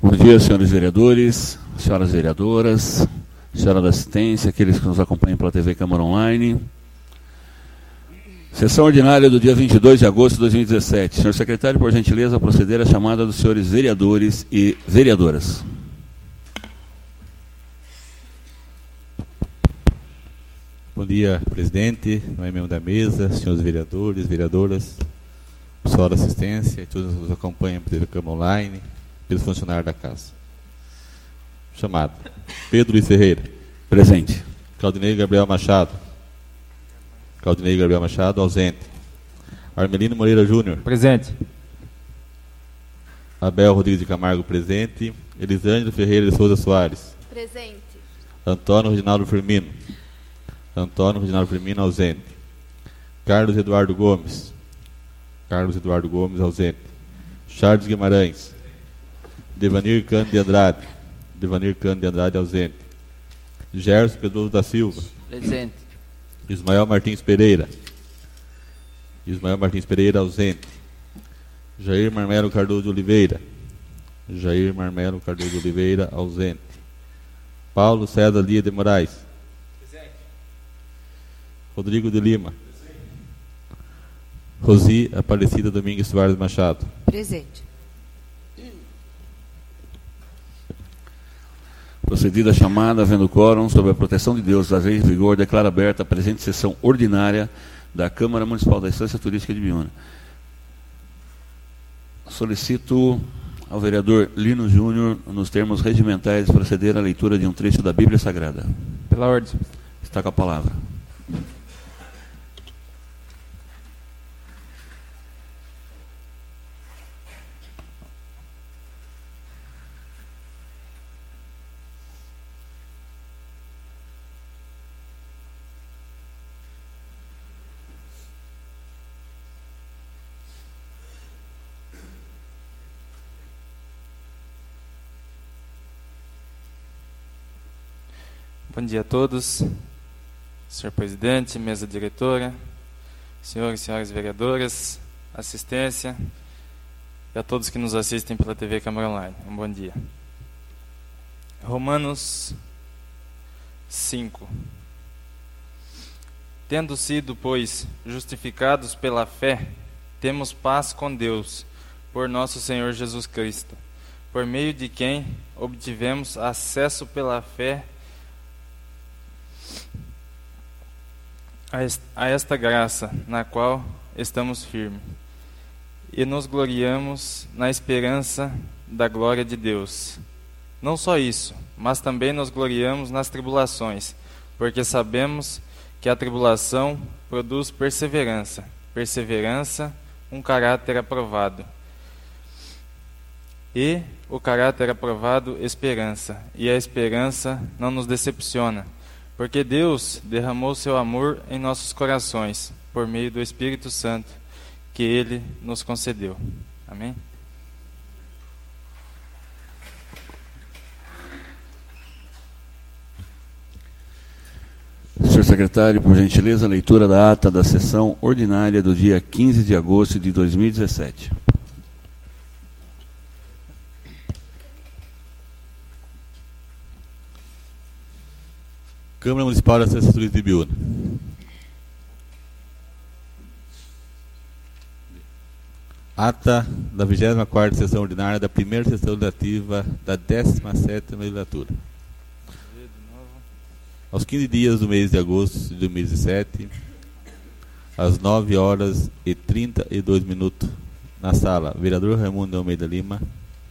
Bom dia, senhores vereadores, senhoras vereadoras, senhora da assistência, aqueles que nos acompanham pela TV Câmara Online. Sessão ordinária do dia 22 de agosto de 2017. Senhor secretário, por gentileza, proceder à chamada dos senhores vereadores e vereadoras. Bom dia, presidente, membro da mesa, senhores vereadores, vereadoras, pessoal da assistência, todos nos acompanham pela TV Câmara Online, pelos funcionários da casa. Chamado. Pedro Luiz Ferreira. Presente. Claudinei Gabriel Machado. Claudinei Gabriel Machado, ausente. Armelino Moreira Júnior. Presente. Abel Rodrigues de Camargo, presente. Elisângela Ferreira de Souza Soares. Presente. Antônio Reginaldo Firmino. Antônio Reginaldo Firmino, ausente. Carlos Eduardo Gomes. Carlos Eduardo Gomes, ausente. Charles Guimarães. Devanir Cândido de Andrade. Devanir Cândido de Andrade, ausente. Gerson Pedroso da Silva. Presente. Ismael Martins Pereira. Ismael Martins Pereira, ausente. Jair Marmelo Cardoso de Oliveira. Jair Marmelo Cardoso de Oliveira, ausente. Paulo César Dias de Moraes. Presente. Rodrigo de Lima. Rosi Aparecida Domingues Soares Machado. Presente. Procedida a chamada, havendo quórum, sob a proteção de Deus, das leis em vigor, declaro aberta a presente sessão ordinária da Câmara Municipal da Estância Turística de Biúna. Solicito ao vereador Lino Júnior, nos termos regimentais, proceder à leitura de um trecho da Bíblia Sagrada. Pela ordem. Está com a palavra. Bom dia a todos, senhor presidente, mesa diretora, senhores e senhoras vereadoras, assistência e a todos que nos assistem pela TV Câmara Online. Um bom dia. Romanos 5. Tendo sido, pois, justificados pela fé, temos paz com Deus, por nosso Senhor Jesus Cristo, por meio de quem obtivemos acesso pela fé a esta graça, na qual estamos firmes, e nos gloriamos na esperança da glória de Deus. Não só isso, mas também nos gloriamos nas tribulações, porque sabemos que a tribulação produz perseverança, perseverança, um caráter aprovado, e o caráter aprovado, esperança, e a esperança não nos decepciona, porque Deus derramou seu amor em nossos corações, por meio do Espírito Santo, que Ele nos concedeu. Amém? Senhor secretário, por gentileza, a leitura da ata da sessão ordinária do dia 15 de agosto de 2017. Câmara Municipal da Estância Turística de Biúna. Ata da 24ª sessão ordinária da primeira sessão legislativa da 17ª legislatura. Aos 15 dias do mês de agosto de 2017, às 9h32, na sala, vereador Raimundo de Almeida Lima,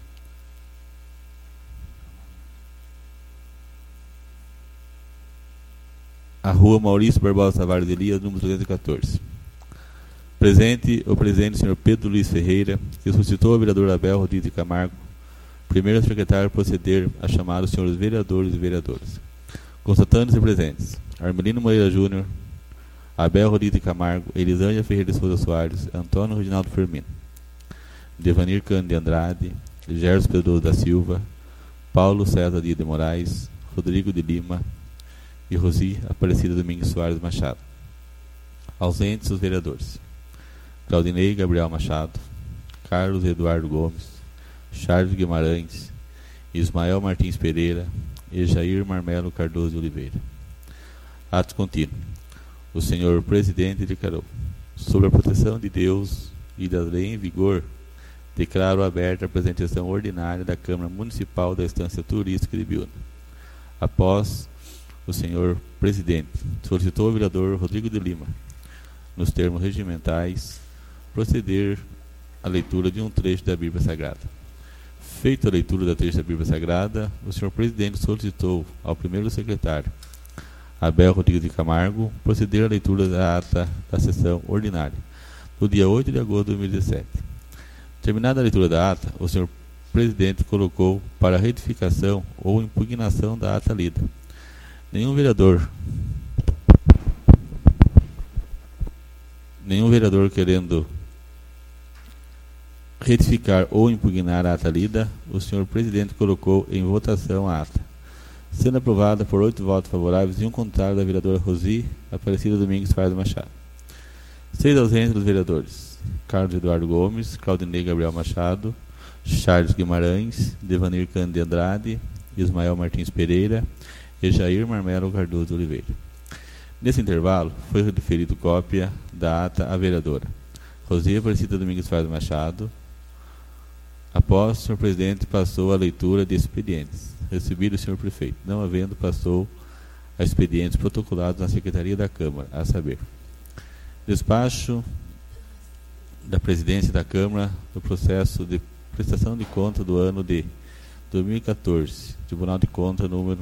a rua Maurício Barbosa Tavares de Elias, número 214. Presente o presidente, senhor Pedro Luiz Ferreira, que solicitou ao vereador Abel Rodrigues de Camargo, primeiro secretário, proceder a chamar os senhores vereadores e vereadoras. Constatando-se presentes: Armelino Moreira Júnior, Abel Rodrigues de Camargo, Elisângela Ferreira de Souza Soares, Antônio Reginaldo Firmino, Devanir Cândido de Andrade, Gerson Pedroso da Silva, Paulo César Dias de Moraes, Rodrigo de Lima e Rosi Aparecida Domingues Soares Machado. Ausentes os vereadores: Claudinei Gabriel Machado, Carlos Eduardo Gomes, Charles Guimarães, Ismael Martins Pereira e Jair Marmelo Cardoso de Oliveira. Ato contínuo. O senhor presidente declarou: sob a proteção de Deus e da lei em vigor, declaro aberta a apresentação ordinária da Câmara Municipal da Estância Turística de Biúna. Após o senhor presidente solicitou ao vereador Rodrigo de Lima, nos termos regimentais, proceder à leitura de um trecho da Bíblia Sagrada. Feita a leitura da trecho da Bíblia Sagrada, o senhor presidente solicitou ao primeiro secretário, Abel Rodrigues de Camargo, proceder à leitura da ata da sessão ordinária, do dia 8 de agosto de 2017. Terminada a leitura da ata, o senhor presidente colocou para retificação ou impugnação da ata lida. Nenhum vereador querendo retificar ou impugnar a ata lida, o senhor presidente colocou em votação a ata, sendo aprovada por 8 votos favoráveis e um contrário da vereadora Rosi Aparecida Domingues Faria Machado. 6 ausentes dos vereadores: Carlos Eduardo Gomes, Claudinei Gabriel Machado, Charles Guimarães, Devanir Cândido de Andrade, Ismael Martins Pereira e Jair Marmelo Cardoso de Oliveira. Nesse intervalo, foi referido cópia da ata à vereadora Rosi Aparecida Domingues Faria Machado. Após, o senhor presidente passou a leitura de expedientes. Recebido o senhor prefeito. Não havendo, passou a expedientes protocolados na Secretaria da Câmara, a saber: despacho da presidência da Câmara do processo de prestação de conta do ano de 2014, Tribunal de Conta número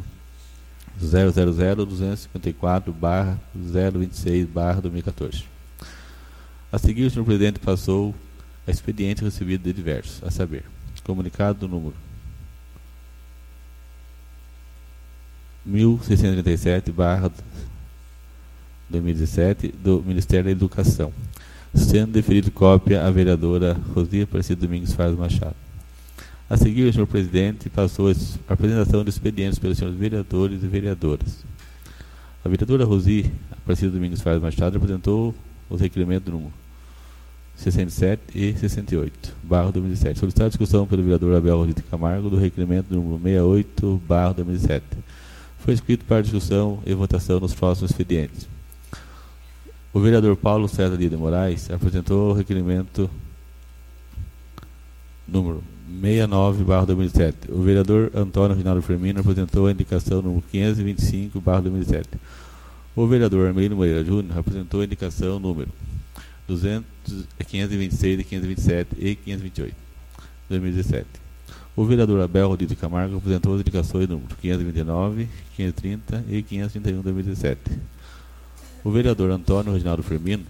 000-254/026/2014. A seguir, o senhor presidente passou a expediente recebido de diversos, a saber: comunicado do número 1637/2017 do Ministério da Educação, sendo deferido cópia à vereadora Rosi Aparecida Domingues Faria Machado. A seguir, o senhor presidente passou a apresentação de expedientes pelos senhores vereadores e vereadoras. A vereadora Rosi Aparecida Domingues Faria Machado apresentou os requerimentos do número 67 e 68/2017. Solicitada a discussão pelo vereador Abel Rodrigues de Camargo do requerimento do número 68/2017. Foi escrito para discussão e votação nos próximos expedientes. O vereador Paulo César de Moraes apresentou o requerimento número 69/2017. O vereador Antônio Reginaldo Firmino apresentou a indicação número 525/2017. O vereador Armelino Moreira Júnior apresentou a indicação número 526, 527 e 528, 2017. O vereador Abel Rodrigues de Camargo apresentou as indicações número 529, 530 e 531, 2017. O vereador Antônio Reginaldo Firmino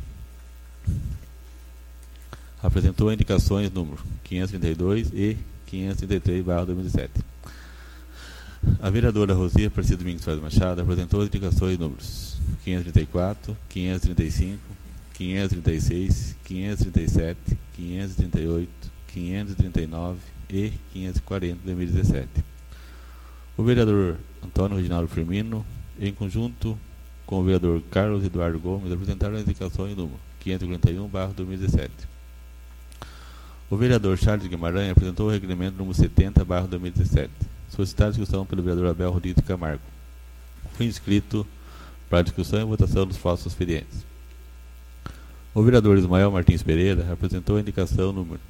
apresentou indicações número 532 e 533/2017. A vereadora Rosi Aparecida Domingues Faria Machado apresentou as indicações números 534, 535, 536, 537, 538, 539 e 540, 2017. O vereador Antônio Reginaldo Firmino, em conjunto com o vereador Carlos Eduardo Gomes, apresentaram as indicações número 541/2017. O vereador Charles Guimarães apresentou o requerimento número 70/2017, solicitada a discussão pelo vereador Abel Rodrigues de Camargo. Foi inscrito para discussão e votação dos próximos expedientes. O vereador Ismael Martins Pereira apresentou a indicação número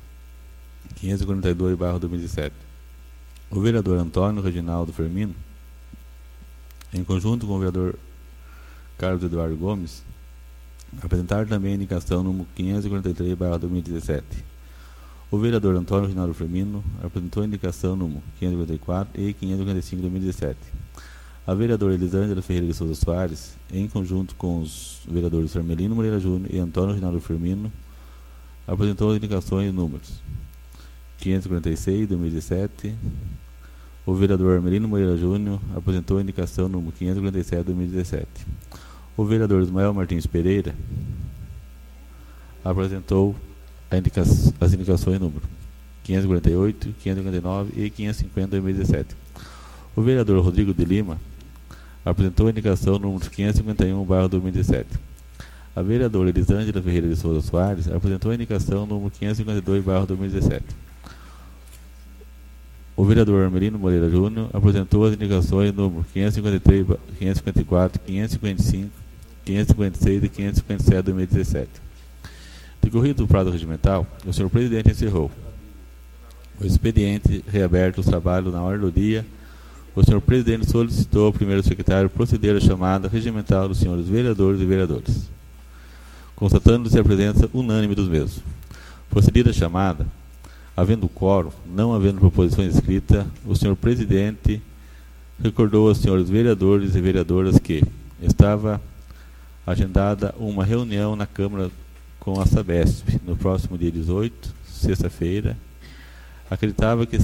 542/2017. O vereador Antônio Reginaldo Firmino, em conjunto com o vereador Carlos Eduardo Gomes, apresentaram também a indicação número 543/2017. O vereador Antônio Reginaldo Firmino apresentou a indicação número 544 e 545/2017. A vereadora Elisângela Ferreira de Souza Soares, em conjunto com os vereadores Armelino Moreira Júnior e Antônio Reginaldo Firmino, apresentou as indicações números 546/2017. O vereador Armelino Moreira Júnior apresentou a indicação número 547/2017. O vereador Ismael Martins Pereira apresentou as indicações número 548, 559 e 550/2017. O vereador Rodrigo de Lima apresentou a indicação número 551/2017. A vereadora Elisângela Ferreira de Souza Soares apresentou a indicação número 552/2017. o vereador Armelino Moreira Júnior apresentou as indicações número 553, 554, 555, 556 e 557 de 2017. Decorrido o prazo regimental, o senhor presidente encerrou o expediente, reaberto os trabalhos na ordem do dia. O senhor presidente solicitou ao primeiro secretário proceder à chamada regimental dos senhores vereadores e vereadoras, constatando-se a presença unânime dos mesmos. Procedida a chamada, havendo quórum, não havendo proposições escritas, o senhor presidente recordou aos senhores vereadores e vereadoras que estava agendada uma reunião na Câmara com a Sabesp no próximo dia 18, sexta-feira. Acreditava que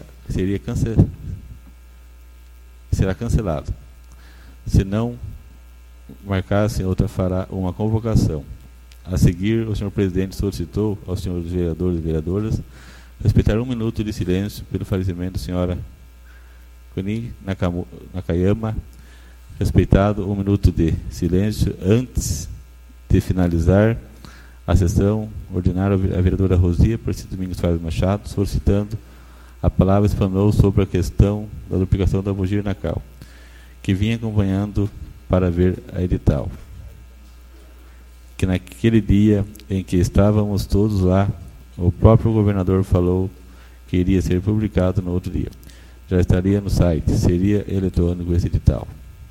será cancelado. Se não marcassem outra, fará uma convocação. A seguir, o senhor presidente solicitou aos senhores vereadores e vereadoras respeitar 1 minuto de silêncio pelo falecimento da senhora Kuni Nakayama. Respeitado 1 minuto de silêncio antes de finalizar a sessão ordinária, a vereadora Rosia Percy Domingos Fábio Machado, solicitando a palavra, explanou sobre a questão da duplicação da Mogi Nacal, que vinha acompanhando para ver a edital. Que naquele dia em que estávamos todos lá, o próprio governador falou que iria ser publicado no outro dia. Já estaria no site, seria eletrônico esse edital.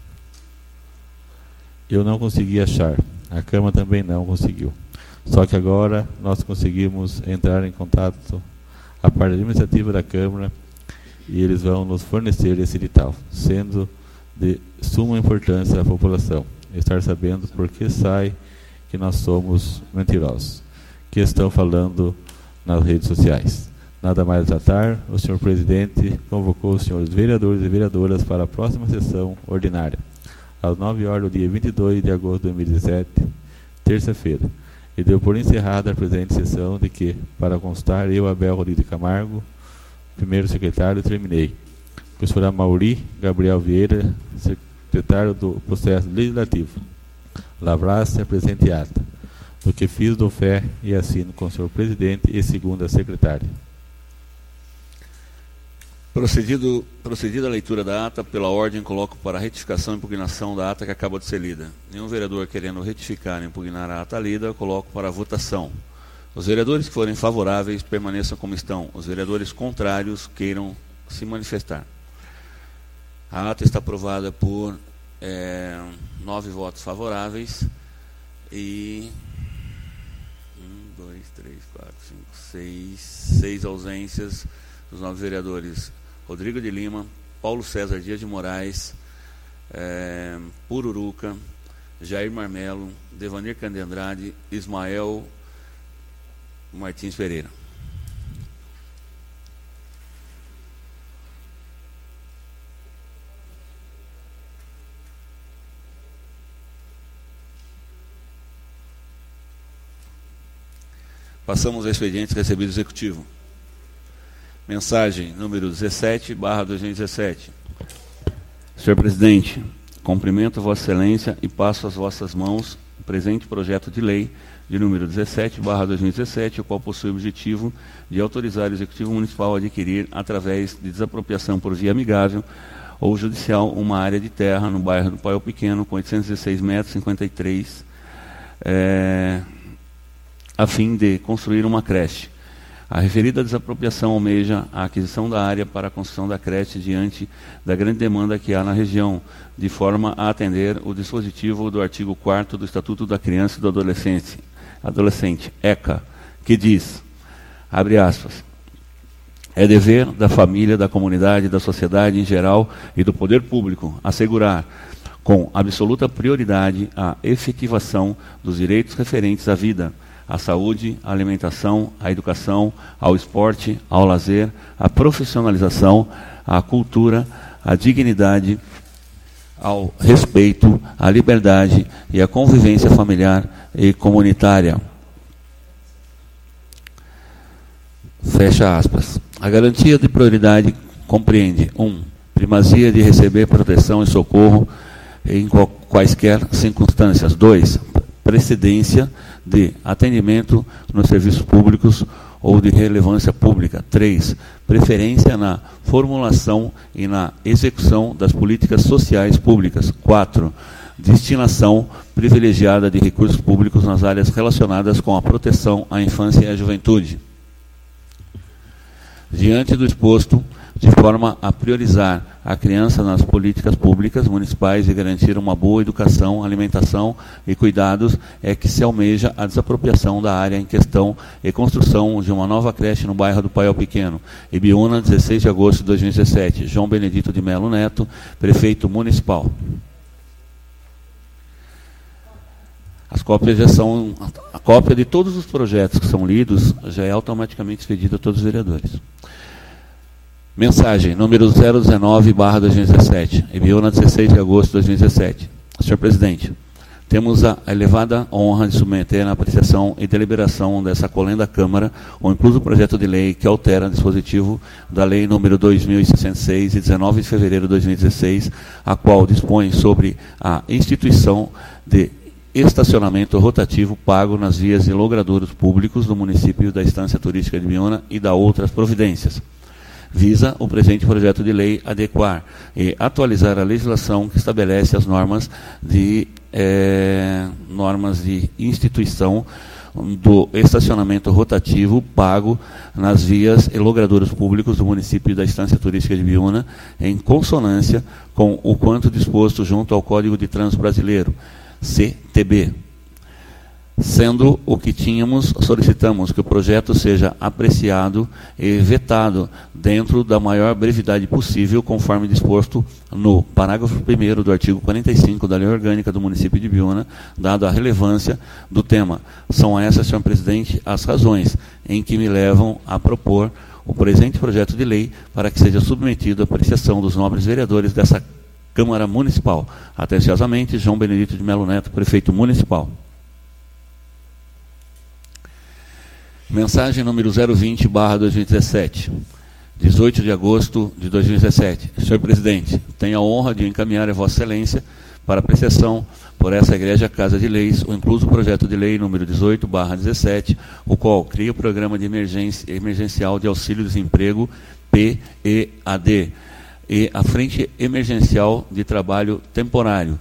Eu não consegui achar, a Câmara também não conseguiu. Só que agora nós conseguimos entrar em contato a parte administrativa da Câmara e eles vão nos fornecer esse edital, sendo de suma importância à população estar sabendo por que sai que nós somos mentirosos, que estão falando nas redes sociais. Nada mais a tratar, o senhor presidente convocou os senhores vereadores e vereadoras para a próxima sessão ordinária, às 9 horas do dia 22 de agosto de 2017, terça-feira, e deu por encerrada a presente sessão de que, para constar, eu, Abel Rodrigues Camargo, primeiro secretário, terminei. Professor Amauri Gabriel Vieira, secretário do processo legislativo. Lavrasse a presente ata, do que fiz dou fé e assino com o senhor presidente e segunda secretária. Procedida a leitura da ata, pela ordem coloco para retificação e impugnação da ata que acaba de ser lida. Nenhum vereador querendo retificar e impugnar a ata lida, coloco para votação. Os vereadores que forem favoráveis permaneçam como estão. Os vereadores contrários queiram se manifestar. A ata está aprovada por 9 votos favoráveis e 1, 2, 3, 4, 5, 6 ausências dos 9 vereadores: Rodrigo de Lima, Paulo César Dias de Moraes, Pururuca, Jair Marmelo, Devanir Cande Andrade, Ismael Martins Pereira. Passamos ao expediente recebido do Executivo. Mensagem número 17/2017. Senhor Presidente, cumprimento Vossa Excelência e passo às vossas mãos o presente projeto de lei de número 17/2017, o qual possui o objetivo de autorizar o Executivo Municipal a adquirir, através de desapropriação por via amigável ou judicial, uma área de terra no bairro do Paiol Pequeno, com 816 metros 53, a fim de construir uma creche. A referida desapropriação almeja a aquisição da área para a construção da creche diante da grande demanda que há na região, de forma a atender o dispositivo do artigo 4º do Estatuto da Criança e do Adolescente, ECA, que diz, abre aspas, é dever da família, da comunidade, da sociedade em geral e do poder público assegurar, com absoluta prioridade, a efetivação dos direitos referentes à vida, à saúde, à alimentação, à educação, ao esporte, ao lazer, à profissionalização, à cultura, à dignidade, ao respeito, à liberdade e à convivência familiar e comunitária. Fecha aspas. A garantia de prioridade compreende 1. Primazia de receber proteção e socorro em quaisquer circunstâncias. 2. Precedência de atendimento nos serviços públicos ou de relevância pública. 3. Preferência na formulação e na execução das políticas sociais públicas. 4. Destinação privilegiada de recursos públicos nas áreas relacionadas com a proteção à infância e à juventude. Diante do exposto, de forma a priorizar a criança nas políticas públicas municipais e garantir uma boa educação, alimentação e cuidados, é que se almeja a desapropriação da área em questão e construção de uma nova creche no bairro do Paiol Pequeno. Ibiúna, 16 de agosto de 2017. João Benedito de Melo Neto, prefeito municipal. As cópias já são... A cópia de todos os projetos que são lidos já é automaticamente expedida a todos os vereadores. Mensagem número 019/2017, Ibiúna, 16 de agosto de 2017. Senhor presidente, temos a elevada honra de submeter à apreciação e deliberação dessa colenda Câmara o incluso projeto de lei que altera o dispositivo da Lei número 2066, de 19 de fevereiro de 2016, a qual dispõe sobre a instituição de estacionamento rotativo pago nas vias e logradouros públicos do município da Estância Turística de Ibiúna e da outras providências. Visa o presente projeto de lei adequar e atualizar a legislação que estabelece as normas de instituição do estacionamento rotativo pago nas vias e logradouros públicos do município da Estância Turística de Ibiúna, em consonância com o quanto disposto junto ao Código de Trânsito Brasileiro, CTB. Sendo o que tínhamos, solicitamos que o projeto seja apreciado e vetado dentro da maior brevidade possível, conforme disposto no parágrafo 1º do artigo 45 da Lei Orgânica do município de Ibiúna, dado a relevância do tema. São essas, senhor presidente, as razões em que me levam a propor o presente projeto de lei para que seja submetido à apreciação dos nobres vereadores dessa Câmara Municipal. Atenciosamente, João Benedito de Melo Neto, prefeito municipal. Mensagem número 020/2017, 18 de agosto de 2017. Senhor presidente, tenho a honra de encaminhar a Vossa Excelência para apreciação por essa Igreja Casa de Leis o incluso projeto de lei número 18/17, o qual cria o Programa de Emergencial de Auxílio-Desemprego, PEAD, e a Frente Emergencial de Trabalho Temporário,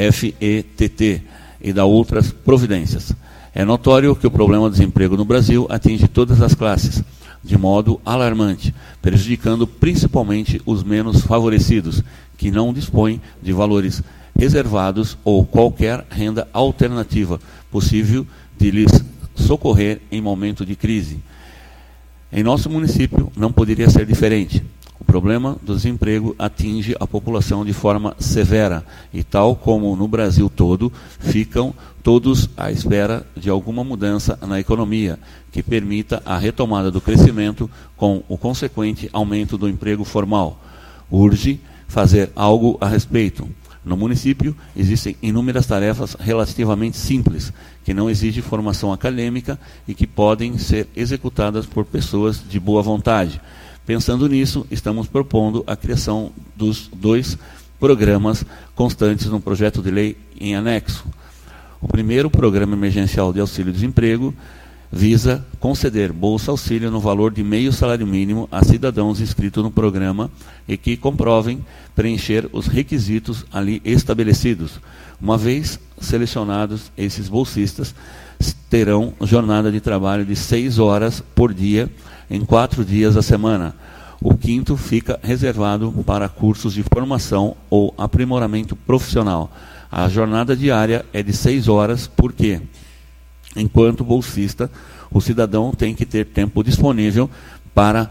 FETT, e da outras providências. É notório que o problema do desemprego no Brasil atinge todas as classes, de modo alarmante, prejudicando principalmente os menos favorecidos, que não dispõem de valores reservados ou qualquer renda alternativa possível de lhes socorrer em momento de crise. Em nosso município não poderia ser diferente. O problema do desemprego atinge a população de forma severa e, tal como no Brasil todo, ficam todos à espera de alguma mudança na economia que permita a retomada do crescimento com o consequente aumento do emprego formal. Urge fazer algo a respeito. No município existem inúmeras tarefas relativamente simples, que não exigem formação acadêmica e que podem ser executadas por pessoas de boa vontade. Pensando nisso, estamos propondo a criação dos 2 programas constantes no projeto de lei em anexo. O primeiro, Programa Emergencial de Auxílio-Desemprego, visa conceder bolsa-auxílio no valor de meio salário mínimo a cidadãos inscritos no programa e que comprovem preencher os requisitos ali estabelecidos. Uma vez selecionados, esses bolsistas terão jornada de trabalho de 6 horas por dia, em 4 dias da semana. O quinto fica reservado para cursos de formação ou aprimoramento profissional. A jornada diária é de 6 horas, porque, enquanto bolsista, o cidadão tem que ter tempo disponível para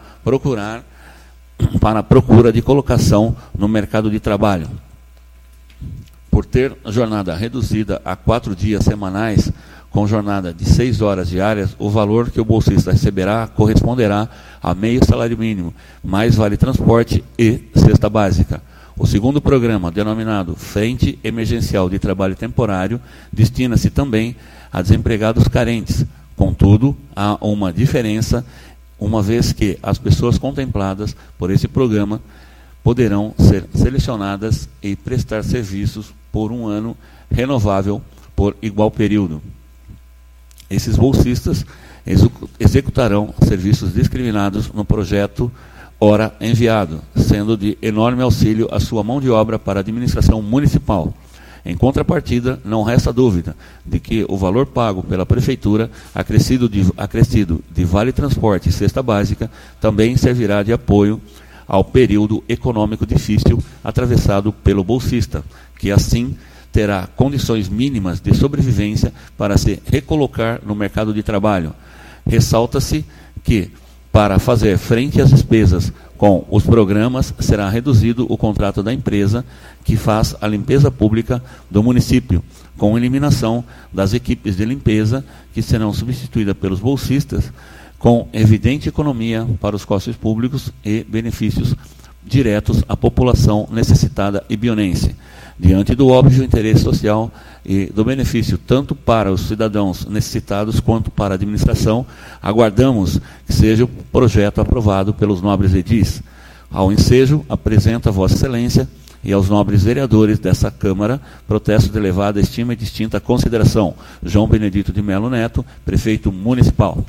a procura de colocação no mercado de trabalho. Por ter jornada reduzida a 4 dias semanais, com jornada de 6 horas diárias, o valor que o bolsista receberá corresponderá a meio salário mínimo, mais vale transporte e cesta básica. O segundo programa, denominado Frente Emergencial de Trabalho Temporário, destina-se também a desempregados carentes. Contudo, há uma diferença, uma vez que as pessoas contempladas por esse programa poderão ser selecionadas e prestar serviços por um ano renovável por igual período. Esses bolsistas executarão serviços discriminados no projeto ora enviado, sendo de enorme auxílio a sua mão de obra para a administração municipal. Em contrapartida, não resta dúvida de que o valor pago pela Prefeitura, acrescido de Vale Transporte e Cesta Básica, também servirá de apoio ao período econômico difícil atravessado pelo bolsista, que assim terá condições mínimas de sobrevivência para se recolocar no mercado de trabalho. Ressalta-se que, para fazer frente às despesas com os programas, será reduzido o contrato da empresa que faz a limpeza pública do município, com eliminação das equipes de limpeza, que serão substituídas pelos bolsistas, com evidente economia para os cofres públicos e benefícios diretos à população necessitada e bionense. Diante do óbvio interesse social e do benefício tanto para os cidadãos necessitados quanto para a administração, aguardamos que seja o projeto aprovado pelos nobres edis. Ao ensejo, apresento a Vossa Excelência e aos nobres vereadores dessa Câmara protesto de elevada estima e distinta consideração. João Benedito de Melo Neto, Prefeito Municipal.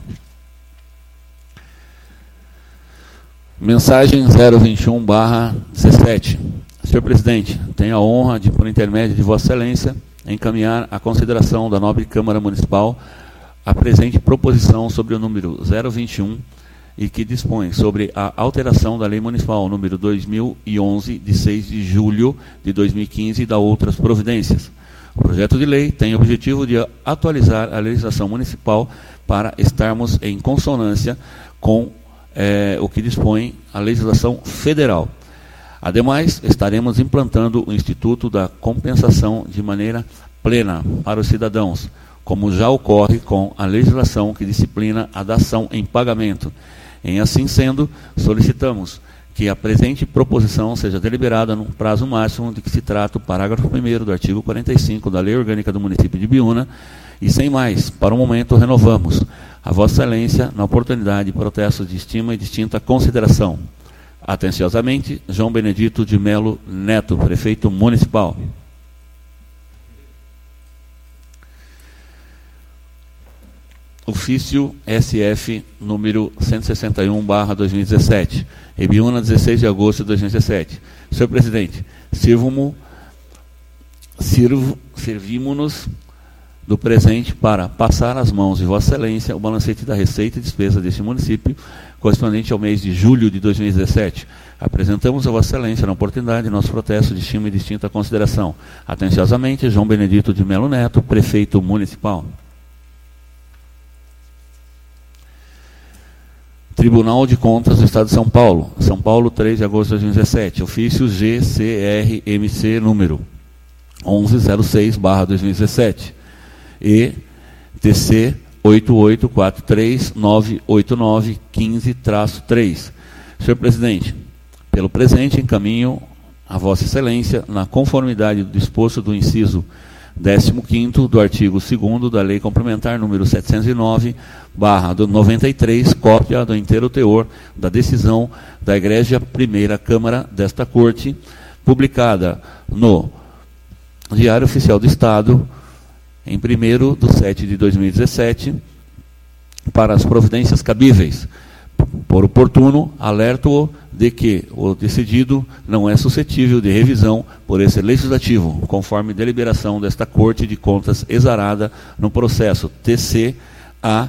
Mensagem 021/17. Senhor Presidente, tenho a honra de, por intermédio de Vossa Excelência, encaminhar à consideração da nobre Câmara Municipal a presente proposição sobre o número 021 e que dispõe sobre a alteração da Lei Municipal número 2011, de 6 de julho de 2015 e da outras providências. O projeto de lei tem o objetivo de atualizar a legislação municipal para estarmos em consonância com o que dispõe a legislação federal. Ademais, estaremos implantando o Instituto da Compensação de maneira plena para os cidadãos, como já ocorre com a legislação que disciplina a dação em pagamento. Em assim sendo, solicitamos que a presente proposição seja deliberada no prazo máximo de que se trata o parágrafo 1º do artigo 45 da Lei Orgânica do Município de Biúna. E sem mais, para o momento renovamos a Vossa Excelência na oportunidade de protesto de estima e distinta consideração. Atenciosamente, João Benedito de Melo Neto, Prefeito Municipal. Ofício SF número 161/2017, Ibiúna, 16 de agosto de 2017. Senhor Presidente, servimos-nos do presente para passar às mãos de Vossa Excelência o balancete da receita e despesa deste município, correspondente ao mês de julho de 2017. Apresentamos a Vossa Excelência, na oportunidade, nosso protesto de estima e distinta consideração. Atenciosamente, João Benedito de Melo Neto, Prefeito Municipal. Tribunal de Contas do Estado de São Paulo, 3 de agosto de 2017. Ofício GCRMC número 1106/2017. E TC 884398915-3. Senhor Presidente, pelo presente encaminho a Vossa Excelência, na conformidade do disposto do inciso 15º do artigo 2º da Lei Complementar número 709/93, cópia do inteiro teor da decisão da Egrégia Primeira Câmara desta Corte, publicada no Diário Oficial do Estado, em 1º/7/2017, para as providências cabíveis. Por oportuno, alerto-o de que o decidido não é suscetível de revisão por esse Legislativo, conforme deliberação desta Corte de Contas exarada no processo TC-A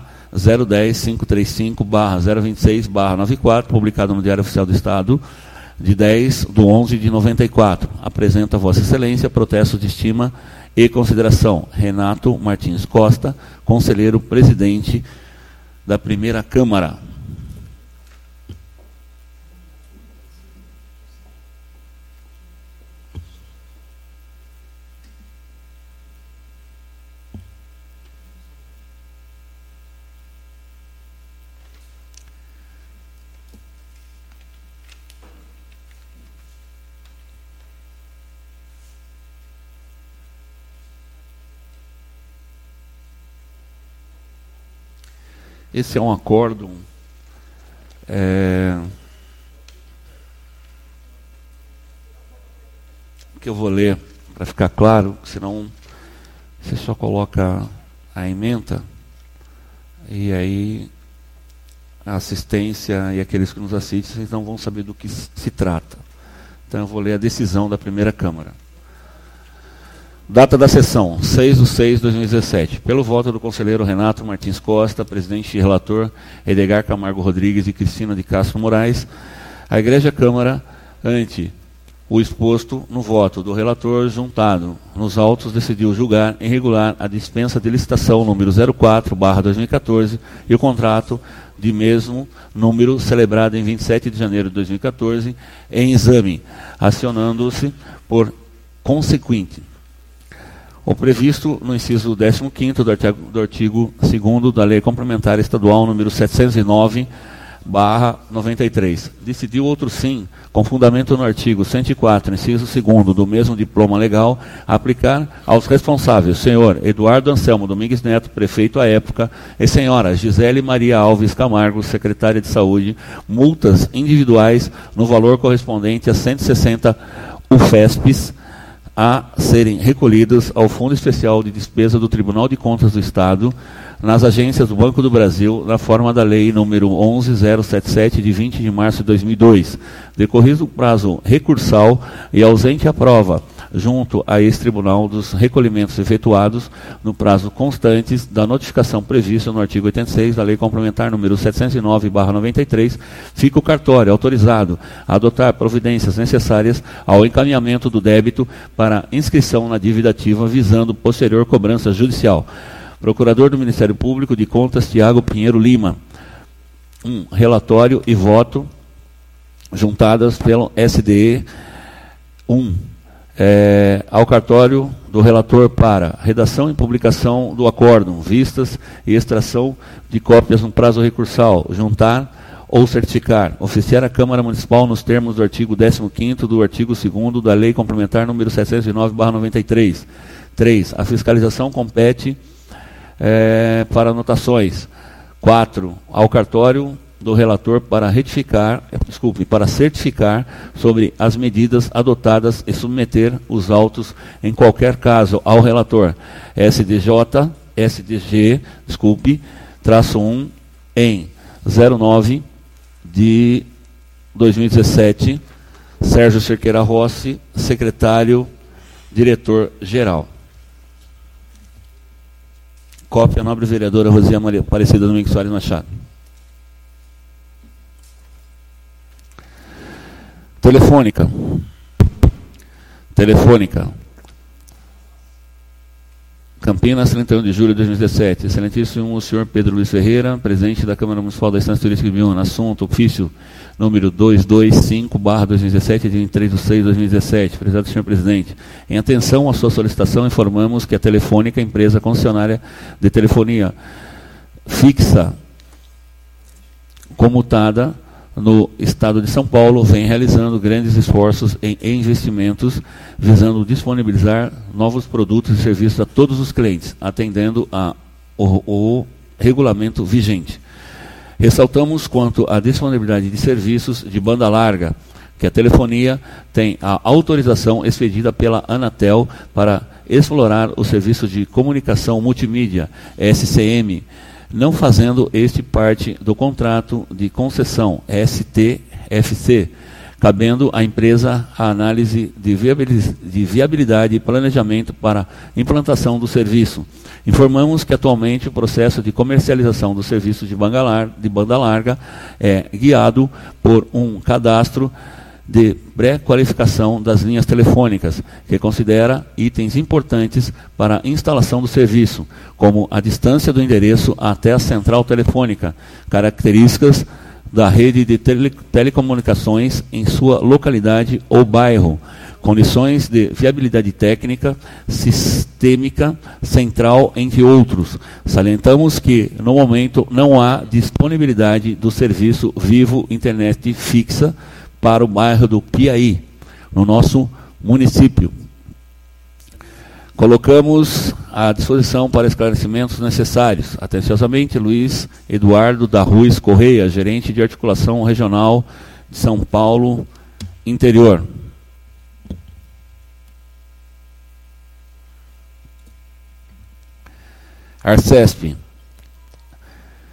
010.535/026/94, publicado no Diário Oficial do Estado, de 10/11/94. Apresento a Vossa Excelência protesto de estima e consideração. Renato Martins Costa, conselheiro presidente da Primeira Câmara. Esse é um acórdão que eu vou ler para ficar claro, senão você só coloca a ementa. e aí a assistência e aqueles que nos assistem, vocês não vão saber do que se trata. Então eu vou ler a decisão da primeira Câmara. Data da sessão, 6/6/2017. Pelo voto do conselheiro Renato Martins Costa, presidente e relator Edgar Camargo Rodrigues e Cristina de Castro Moraes, a Igreja Câmara, ante o exposto no voto do relator juntado nos autos, decidiu julgar irregular a dispensa de licitação número 04/2014 e o contrato de mesmo número celebrado em 27 de janeiro de 2014 em exame, acionando-se por consequente o previsto no inciso 15º do artigo 2º da Lei Complementar Estadual número 709/93. Decidiu outro sim, com fundamento no artigo 104, inciso 2º do mesmo diploma legal, aplicar aos responsáveis, senhor Eduardo Anselmo Domingues Neto, prefeito à época, e senhora Gisele Maria Alves Camargo, secretária de Saúde, multas individuais no valor correspondente a 160 UFESPs, a serem recolhidos ao Fundo Especial de Despesa do Tribunal de Contas do Estado, nas agências do Banco do Brasil, na forma da Lei número 11.077, de 20 de março de 2002, decorrido o prazo recursal e ausente a prova, junto a esse tribunal dos recolhimentos efetuados no prazo constantes da notificação prevista no artigo 86 da Lei Complementar número 709/93, fica o cartório autorizado a adotar providências necessárias ao encaminhamento do débito para inscrição na dívida ativa, visando posterior cobrança judicial. Procurador do Ministério Público de Contas, Tiago Pinheiro Lima. Relatório e voto juntadas pelo SDE 1. Ao cartório do relator para redação e publicação do acórdão, vistas e extração de cópias no prazo recursal, juntar ou certificar, oficiar a Câmara Municipal nos termos do artigo 15º do artigo 2º da Lei Complementar número 709/93. 3. A fiscalização compete para anotações. 4. Ao cartório do relator para certificar sobre as medidas adotadas e submeter os autos em qualquer caso ao relator. SDG, traço 1 em 09 de 2017, Sérgio Cerqueira Rossi, secretário, diretor-geral. Cópia, nobre vereadora Rosia Maria Aparecida Domingues Soares Machado. Telefônica. Campinas, 31 de julho de 2017. Excelentíssimo senhor Pedro Luiz Ferreira, presidente da Câmara Municipal da Estância Turística de Biúna. Assunto, ofício número 225/2017, de 3/6/2017. Prezado senhor presidente, em atenção à sua solicitação, informamos que a Telefônica, empresa concessionária de telefonia fixa comutada no estado de São Paulo, vem realizando grandes esforços em investimentos, visando disponibilizar novos produtos e serviços a todos os clientes, atendendo o regulamento vigente. Ressaltamos quanto à disponibilidade de serviços de banda larga, que a telefonia tem a autorização expedida pela Anatel para explorar o serviço de comunicação multimídia, SCM, não fazendo este parte do contrato de concessão, STFC, cabendo à empresa a análise de viabilidade e planejamento para implantação do serviço. Informamos que atualmente o processo de comercialização do serviço de banda larga é guiado por um cadastro de pré-qualificação das linhas telefônicas, que considera itens importantes para a instalação do serviço, como a distância do endereço até a central telefônica, características da rede de telecomunicações em sua localidade ou bairro, condições de viabilidade técnica, sistêmica, central, entre outros. Salientamos que, no momento, não há disponibilidade do serviço Vivo Internet fixa para o bairro do Piaí, no nosso município. Colocamos à disposição para esclarecimentos necessários. Atenciosamente, Luiz Eduardo da Ruiz Correia, gerente de articulação regional de São Paulo Interior. Arcesp.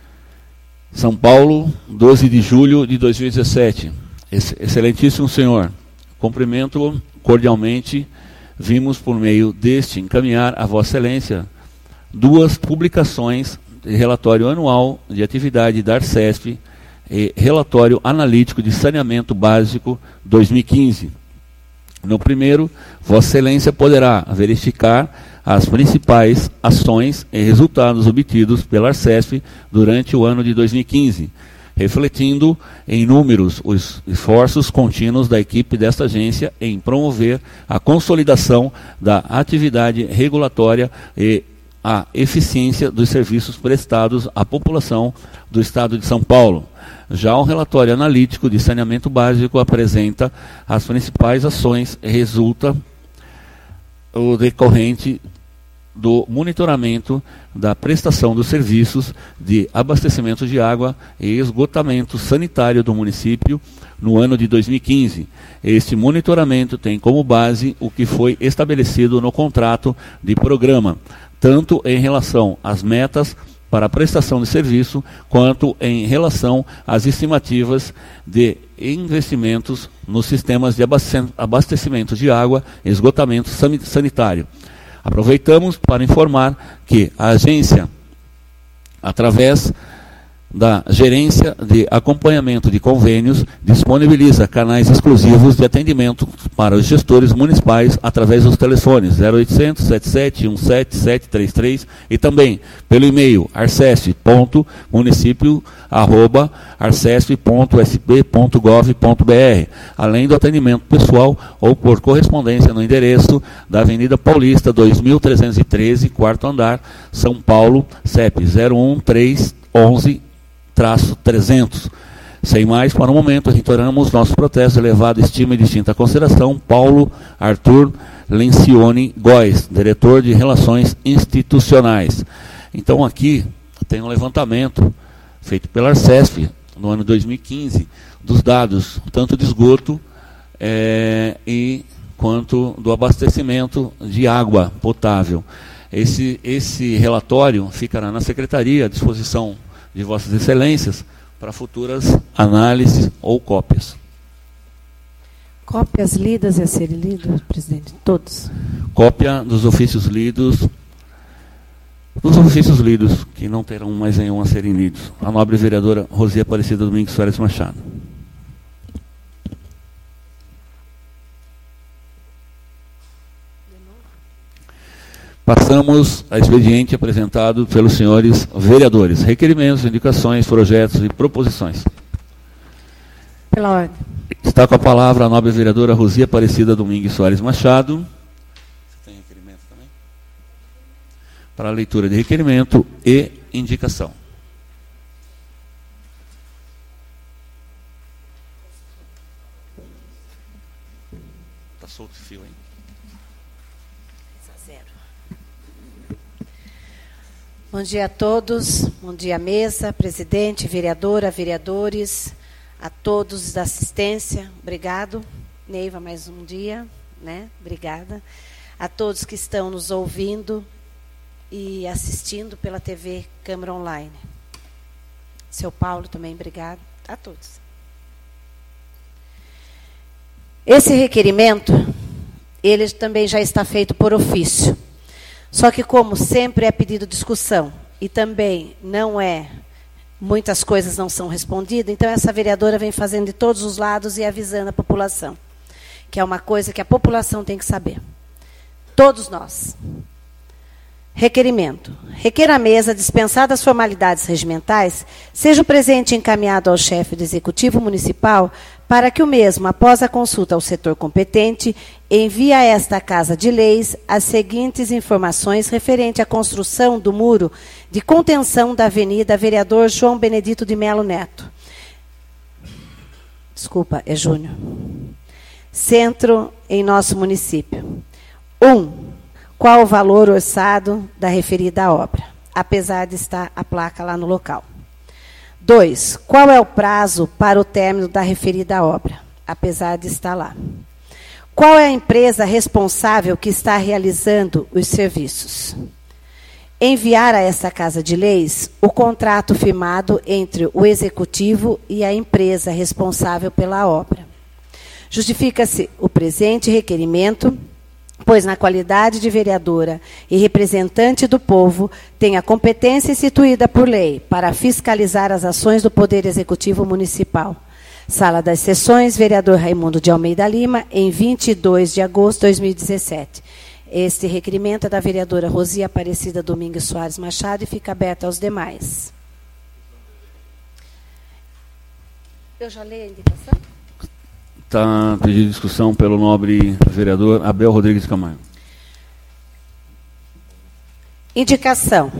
São Paulo, 12 de julho de 2017. Excelentíssimo senhor, cumprimento cordialmente. Vimos por meio deste encaminhar a Vossa Excelência 2 publicações de relatório anual de atividade da Arcesp e relatório analítico de saneamento básico 2015. No primeiro, Vossa Excelência poderá verificar as principais ações e resultados obtidos pela Arcesp durante o ano de 2015, refletindo em números os esforços contínuos da equipe desta agência em promover a consolidação da atividade regulatória e a eficiência dos serviços prestados à população do Estado de São Paulo. Já o relatório analítico de saneamento básico apresenta as principais ações e resulta o decorrente do monitoramento da prestação dos serviços de abastecimento de água e esgotamento sanitário do município no ano de 2015. Este monitoramento tem como base o que foi estabelecido no contrato de programa, tanto em relação às metas para a prestação de serviço, quanto em relação às estimativas de investimentos nos sistemas de abastecimento de água e esgotamento sanitário. Aproveitamos para informar que a agência, através da Gerência de Acompanhamento de Convênios, disponibiliza canais exclusivos de atendimento para os gestores municipais através dos telefones 0800 77 17 733 e também pelo e-mail arcesp.municipio@arcesp.sp.gov.br, além do atendimento pessoal ou por correspondência no endereço da Avenida Paulista 2313, quarto andar, São Paulo, CEP 01311 300. Sem mais, para o momento, retornamos nossos protestos, elevado estima e distinta consideração, Paulo Arthur Lencioni Góes, diretor de Relações Institucionais. Então aqui tem um levantamento feito pela Arcesp no ano 2015 dos dados, tanto de esgoto e quanto do abastecimento de água potável. Esse relatório ficará na Secretaria à disposição de Vossas Excelências para futuras análises ou cópias. Cópias lidas e a serem lidas, presidente? Todos. Cópia dos ofícios lidos, que não terão mais nenhum a serem lidos. A nobre vereadora Rosia Aparecida Domingos Soares Machado. Passamos a expediente apresentado pelos senhores vereadores. Requerimentos, indicações, projetos e proposições. Pela ordem. Está com a palavra a nobre vereadora Rosia Aparecida Domingues Soares Machado. Você tem requerimento também? Para a leitura de requerimento e indicação. Está solto o fio, hein? Bom dia a todos, bom dia mesa, presidente, vereadora, vereadores, a todos da assistência, obrigado. Neiva, mais um dia, né? Obrigada. A todos que estão nos ouvindo e assistindo pela TV Câmara Online. Seu Paulo também, obrigado. A todos. Esse requerimento, ele também já está feito por ofício. Só que, como sempre, é pedido discussão. E também não é... Muitas coisas não são respondidas. Então, essa vereadora vem fazendo de todos os lados e avisando a população. Que é uma coisa que a população tem que saber. Todos nós. Requerimento. Requer à mesa, dispensadas as formalidades regimentais, seja o presente encaminhado ao chefe do Executivo Municipal para que o mesmo, após a consulta ao setor competente, envie a esta Casa de Leis as seguintes informações referente à construção do muro de contenção da Avenida Vereador João Benedito de Melo Neto. Desculpa, é Júnior. Centro em nosso município. 1. Qual o valor orçado da referida obra, apesar de estar a placa lá no local. 2. Qual é o prazo para o término da referida obra, apesar de estar lá. Qual é a empresa responsável que está realizando os serviços? enviar a esta Casa de Leis o contrato firmado entre o Executivo e a empresa responsável pela obra. Justifica-se o presente requerimento, pois, na qualidade de vereadora e representante do povo, tem a competência instituída por lei para fiscalizar as ações do Poder Executivo Municipal. Sala das Sessões, vereador Raimundo de Almeida Lima, em 22 de agosto de 2017. Este requerimento é da vereadora Rosia Aparecida Domingues Soares Machado e fica aberto aos demais. Eu já leio a indicação? Está pedido discussão pelo nobre vereador Abel Rodrigues Camargo. Indicação.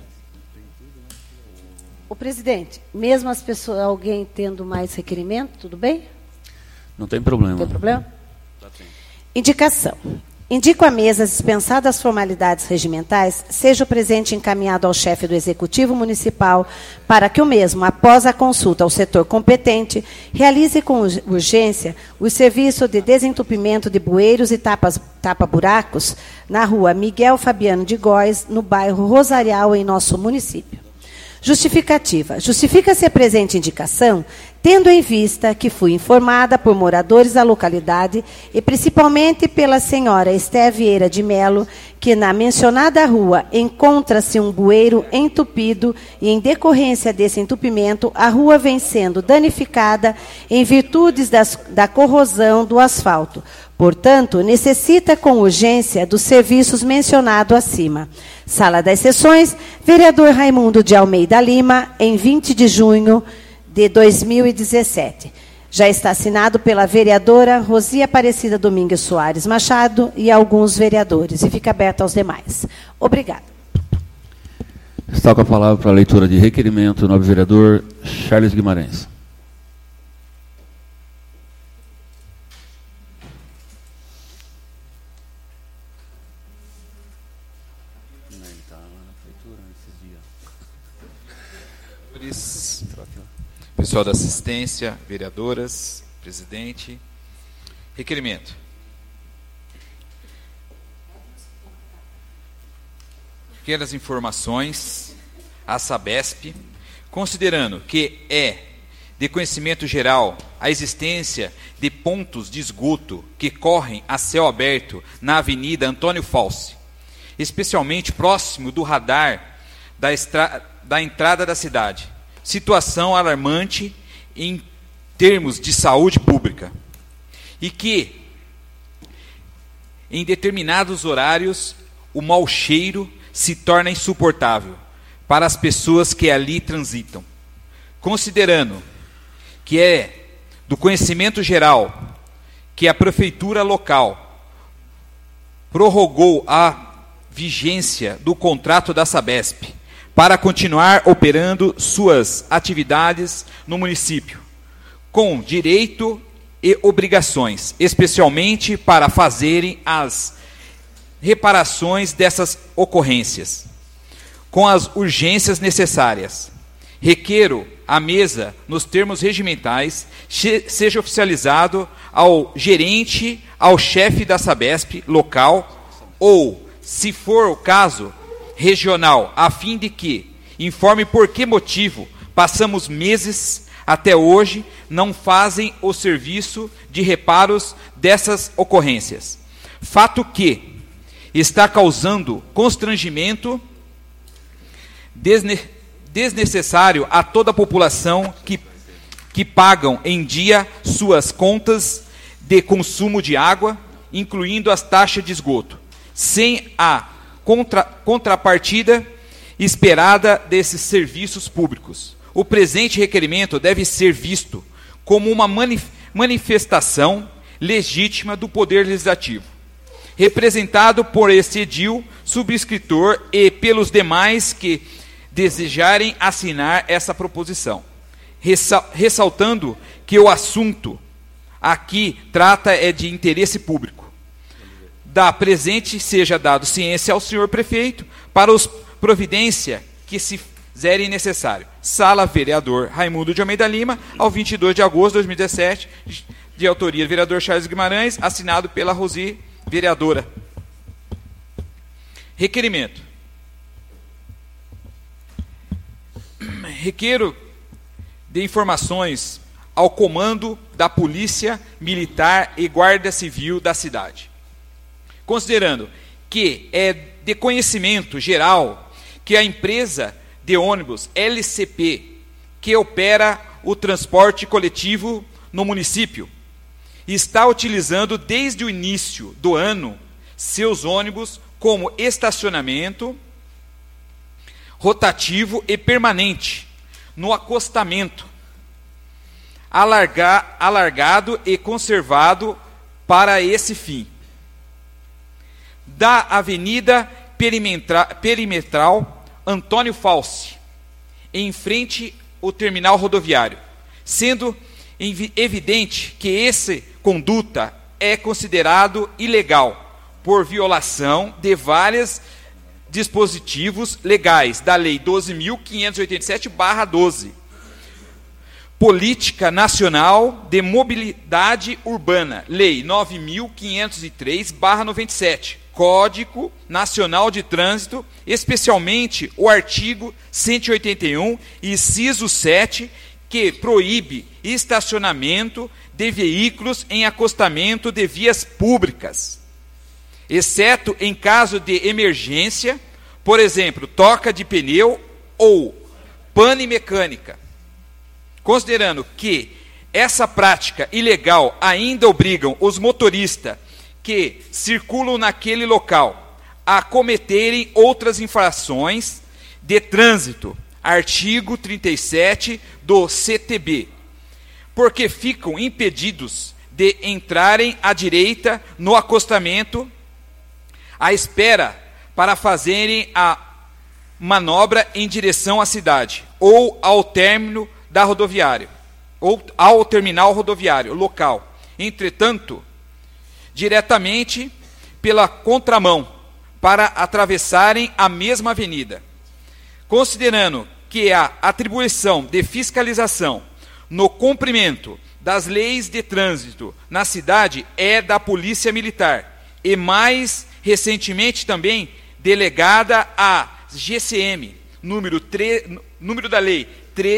O presidente, mesmo as pessoas, alguém tendo mais requerimento, tudo bem? Não tem problema. Não tem problema? Indicação. Indico à mesa, dispensadas as formalidades regimentais, seja o presente encaminhado ao chefe do Executivo Municipal para que o mesmo, após a consulta ao setor competente, realize com urgência o serviço de desentupimento de bueiros e tapa-buracos na rua Miguel Fabiano de Góes, no bairro Rosarial, em nosso município. Justificativa. Justifica-se a presente indicação, tendo em vista que fui informada por moradores da localidade e principalmente pela senhora Esté Vieira de Melo, que na mencionada rua encontra-se um bueiro entupido e, em decorrência desse entupimento, a rua vem sendo danificada em virtudes da corrosão do asfalto. Portanto, necessita com urgência dos serviços mencionados acima. Sala das Sessões, vereador Raimundo de Almeida Lima, em 20 de junho de 2017. Já está assinado pela vereadora Rosia Aparecida Domingues Soares Machado e alguns vereadores. E fica aberto aos demais. Obrigada. Está com a palavra para a leitura de requerimento o nobre vereador Charles Guimarães. Pessoal da assistência, vereadoras, presidente. Requerimento. Pequenas informações, a Sabesp, considerando que é de conhecimento geral a existência de pontos de esgoto que correm a céu aberto na Avenida Antônio False, especialmente próximo do radar da entrada da cidade. Situação alarmante em termos de saúde pública. E que, em determinados horários, o mau cheiro se torna insuportável para as pessoas que ali transitam. Considerando que é do conhecimento geral que a prefeitura local prorrogou a vigência do contrato da Sabesp para continuar operando suas atividades no município, com direito e obrigações, especialmente para fazerem as reparações dessas ocorrências, com as urgências necessárias. Requeiro à mesa, nos termos regimentais, seja oficializado ao gerente, ao chefe da Sabesp local, ou, se for o caso, regional, a fim de que informe por que motivo passamos meses até hoje não fazem o serviço de reparos dessas ocorrências. Fato que está causando constrangimento desnecessário a toda a população que pagam em dia suas contas de consumo de água, incluindo as taxas de esgoto, sem a contrapartida esperada desses serviços públicos. O presente requerimento deve ser visto como uma manifestação legítima do Poder Legislativo, representado por este edil, subscritor e pelos demais que desejarem assinar essa proposição, ressaltando que o assunto aqui trata é de interesse público. Da presente seja dado ciência ao senhor prefeito para os providência que se fizerem necessário. Sala, vereador Raimundo de Almeida Lima, ao 22 de agosto de 2017, de autoria do vereador Charles Guimarães, assinado pela Rosi, vereadora. Requerimento. requeiro de informações ao comando da Polícia Militar e Guarda Civil da cidade. Considerando que é de conhecimento geral que a empresa de ônibus LCP, que opera o transporte coletivo no município, está utilizando desde o início do ano seus ônibus como estacionamento rotativo e permanente no acostamento, alargado e conservado para esse fim, da Avenida Perimetral Antônio Falsi, em frente ao terminal rodoviário, sendo evidente que essa conduta é considerado ilegal por violação de vários dispositivos legais da Lei 12.587/12, Política Nacional de Mobilidade Urbana, Lei 9.503/97, Código Nacional de Trânsito, especialmente o artigo 181, inciso 7, que proíbe estacionamento de veículos em acostamento de vias públicas, exceto em caso de emergência, por exemplo, troca de pneu ou pane mecânica. Considerando que essa prática ilegal ainda obrigam os motoristas que circulam naquele local a cometerem outras infrações de trânsito, artigo 37 do CTB, porque ficam impedidos de entrarem à direita no acostamento à espera para fazerem a manobra em direção à cidade ou ao término da rodoviária ou ao terminal rodoviário local. Entretanto, diretamente pela contramão para atravessarem a mesma avenida. Considerando que a atribuição de fiscalização no cumprimento das leis de trânsito na cidade é da Polícia Militar e mais recentemente também delegada à GCM, número da lei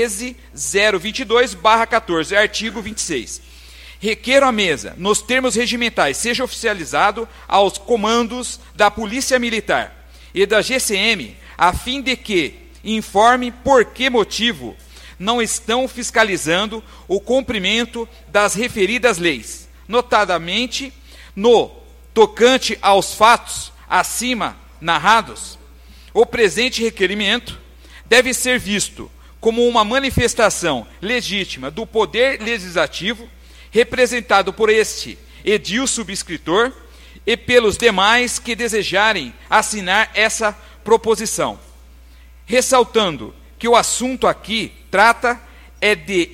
13.022/14, artigo 26. Requeiro à mesa, nos termos regimentais, seja oficializado aos comandos da Polícia Militar e da GCM, a fim de que informe por que motivo não estão fiscalizando o cumprimento das referidas leis, notadamente no tocante aos fatos acima narrados. O presente requerimento deve ser visto como uma manifestação legítima do Poder Legislativo, representado por este edil subscritor e pelos demais que desejarem assinar essa proposição, ressaltando que o assunto aqui tratado é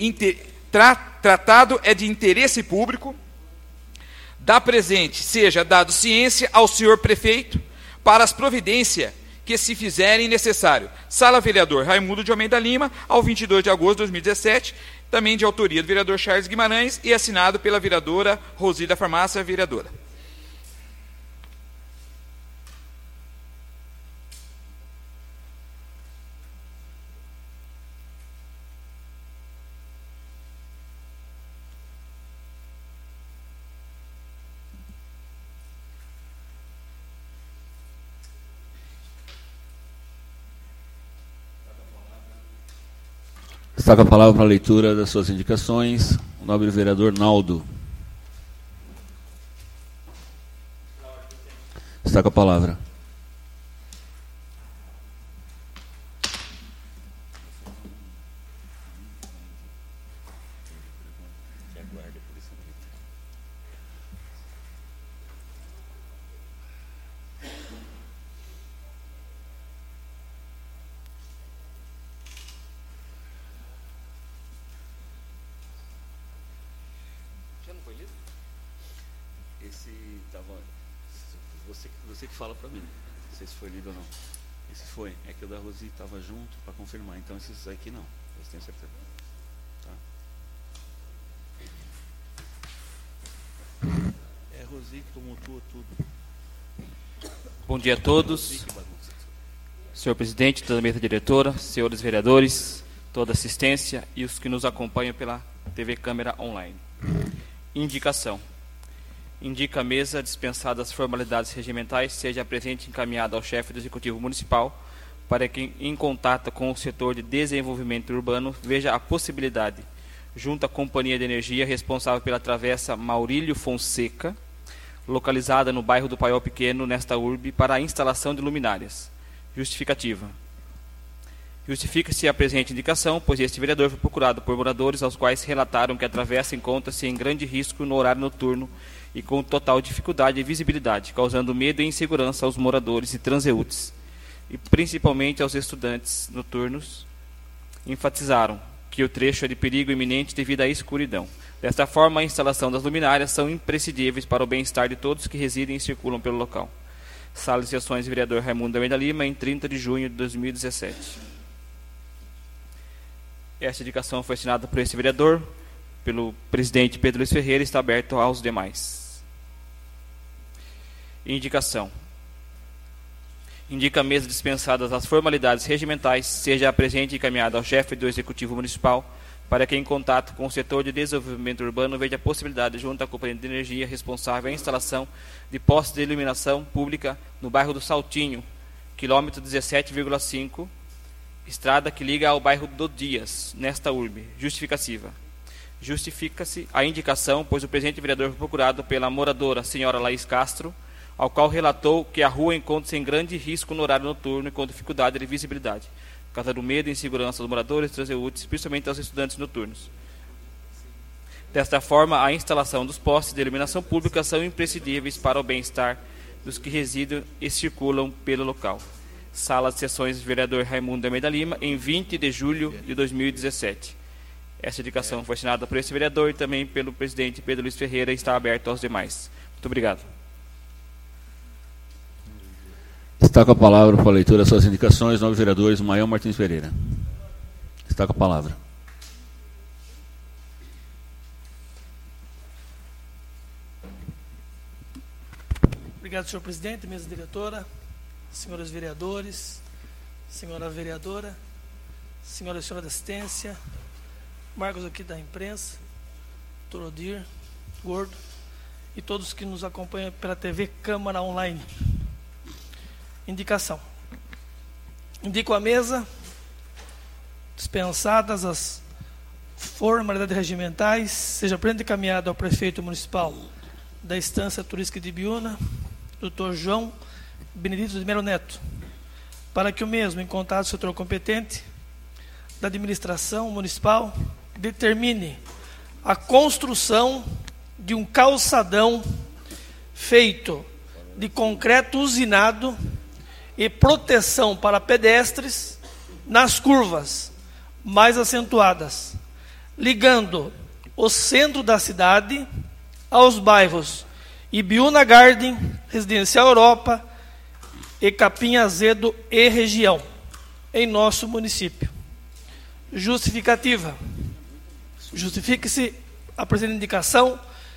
de interesse público. Da presente seja dado ciência ao senhor prefeito para as providências que se fizerem necessário. Sala Vereador Raimundo de Almeida Lima, ao 22 de agosto de 2017, também de autoria do vereador Charles Guimarães e assinado pela vereadora Rosida Farmácia, vereadora. Está com a palavra para a leitura das suas indicações o nobre vereador Naldo. Está com a palavra. Você que fala para mim, não sei se foi lido ou não. Esse foi, é que o da Rosi estava junto para confirmar, então esses aqui não, eu tenho certeza. Tá? É a Rosi que tumultua tudo. Bom dia a todos, senhor presidente, toda a mesa diretora, senhores vereadores, toda assistência e os que nos acompanham pela TV Câmara Online. Indicação. Indica a mesa, dispensadas as formalidades regimentais, seja presente e encaminhada ao chefe do Executivo Municipal para que, em contato com o setor de desenvolvimento urbano, veja a possibilidade, junto à Companhia de Energia responsável pela travessa Maurílio Fonseca, localizada no bairro do Paiol Pequeno, nesta urbe, para a instalação de luminárias. Justificativa. Justifica-se a presente indicação, pois este vereador foi procurado por moradores aos quais relataram que a travessa encontra-se em grande risco no horário noturno e com total dificuldade de visibilidade, causando medo e insegurança aos moradores e transeúntes, e principalmente aos estudantes noturnos. Enfatizaram que o trecho é de perigo iminente devido à escuridão. Desta forma, a instalação das luminárias são imprescindíveis para o bem-estar de todos que residem e circulam pelo local. Sala de Sessões, vereador Raimundo Almeida Lima, em 30 de junho de 2017. Esta indicação foi assinada por esse vereador, pelo presidente Pedro Luiz Ferreira, e está aberto aos demais. Indicação. Indica a mesa dispensadas as formalidades regimentais, seja a presente encaminhada ao chefe do Executivo Municipal, para que, em contato com o setor de desenvolvimento urbano, veja a possibilidade, junto à Companhia de Energia responsável, a instalação de postes de iluminação pública no bairro do Saltinho, quilômetro 17,5, estrada que liga ao bairro do Dias, nesta urbe. Justificativa. Justifica-se a indicação, pois o presente vereador foi procurado pela moradora, senhora Laís Castro, ao qual relatou que a rua encontra-se em grande risco no horário noturno e com dificuldade de visibilidade, causando medo e insegurança aos moradores e transeúntes, principalmente aos estudantes noturnos. Desta forma, a instalação dos postes de iluminação pública são imprescindíveis para o bem-estar dos que residem e circulam pelo local. Sala de Sessões, vereador Raimundo Almeida Lima, em 20 de julho de 2017. Esta indicação foi assinada por esse vereador e também pelo presidente Pedro Luiz Ferreira e está aberto aos demais. Muito obrigado. Está com a palavra para a leitura das suas indicações, novo vereador Ismael Martins Pereira. Está com a palavra. Obrigado, senhor presidente, mesa diretora, senhores vereadores, senhora vereadora, senhora e senhora da assistência, Marcos aqui da imprensa, doutor Odir, Gordo, e todos que nos acompanham pela TV Câmara Online. Indicação. Indico a mesa, dispensadas as formalidades regimentais, seja presente encaminhado ao prefeito municipal da Estância Turística de Ibiúna, Dr. João Benedito de Melo Neto, para que o mesmo, em contato com o setor competente da administração municipal, determine a construção de um calçadão feito de concreto usinado e proteção para pedestres nas curvas mais acentuadas, ligando o centro da cidade aos bairros Ibiúna Garden, Residencial Europa e Capim Azedo e região, em nosso município. Justificativa. Justifique-se a presente indicação,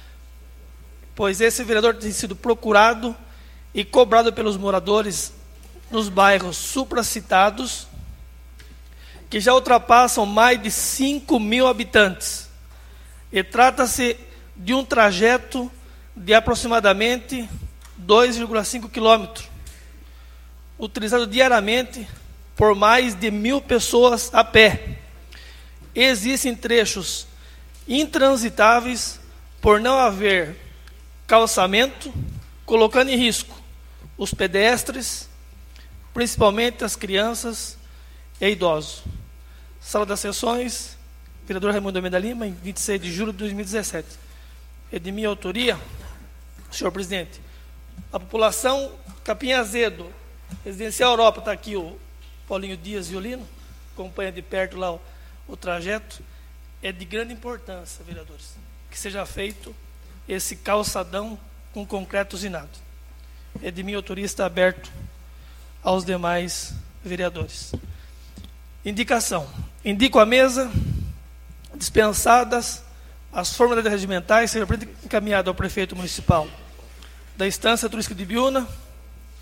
pois esse vereador tem sido procurado e cobrado pelos moradores nos bairros supracitados, que já ultrapassam mais de 5.000 habitantes. E trata-se de um trajeto de aproximadamente 2,5 quilômetros, utilizado diariamente por mais de 1.000 pessoas a pé. Existem trechos intransitáveis por não haver calçamento, colocando em risco os pedestres, principalmente as crianças e idosos. Sala das Sessões, vereador Raimundo Almeida Lima, em 26 de julho de 2017. É de minha autoria, senhor presidente. A população Capim Azedo, Residencial Europa, está aqui o Paulinho Dias Violino, acompanha de perto lá o trajeto. É de grande importância, vereadores, que seja feito esse calçadão com concreto usinado. É de minha autoria, está aberto aos demais vereadores. Indicação. Indico a mesa, dispensadas as formalidades regimentais, seja encaminhado ao prefeito municipal da Estância Turística de Ibiúna,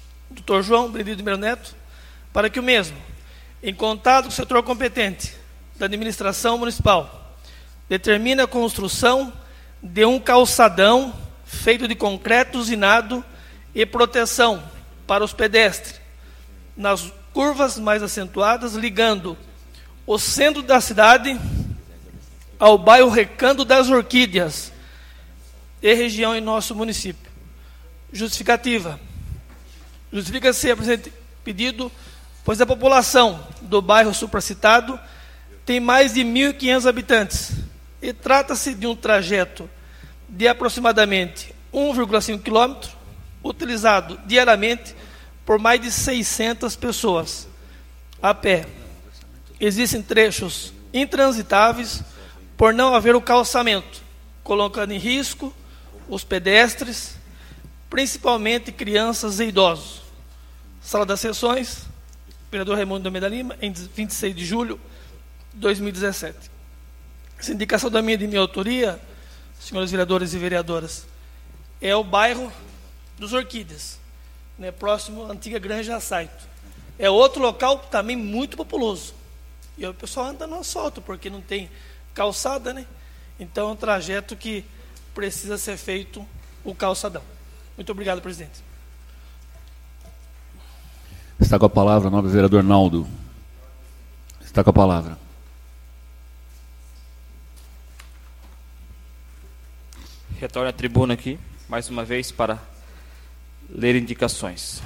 Dr. João Benedito de Melo Neto, para que o mesmo, em contato com o setor competente da Administração Municipal determina a construção de um calçadão feito de concreto usinado e proteção para os pedestres nas curvas mais acentuadas, ligando o centro da cidade ao bairro Recanto das Orquídeas e região em nosso município. Justificativa. Justifica-se o presente pedido, pois a população do bairro supracitado tem mais de 1.500 habitantes e trata-se de um trajeto de aproximadamente 1,5 km, utilizado diariamente por mais de 600 pessoas a pé. Existem trechos intransitáveis por não haver o calçamento, colocando em risco os pedestres, principalmente crianças e idosos. Sala das Sessões, vereador Raimundo Almeida Lima, em 26 de julho de 2017. Essa indicação de minha autoria, senhores vereadores e vereadoras, é o bairro dos Orquídeas, né, próximo à antiga Granja Saito. É outro local também muito populoso. E o pessoal anda no asfalto, porque não tem calçada, né? Então é um trajeto que precisa ser feito o calçadão. Muito obrigado, presidente. Está com a palavra o nobre vereador Naldo. Está com a palavra. Retorno à tribuna aqui, mais uma vez, para ler indicações.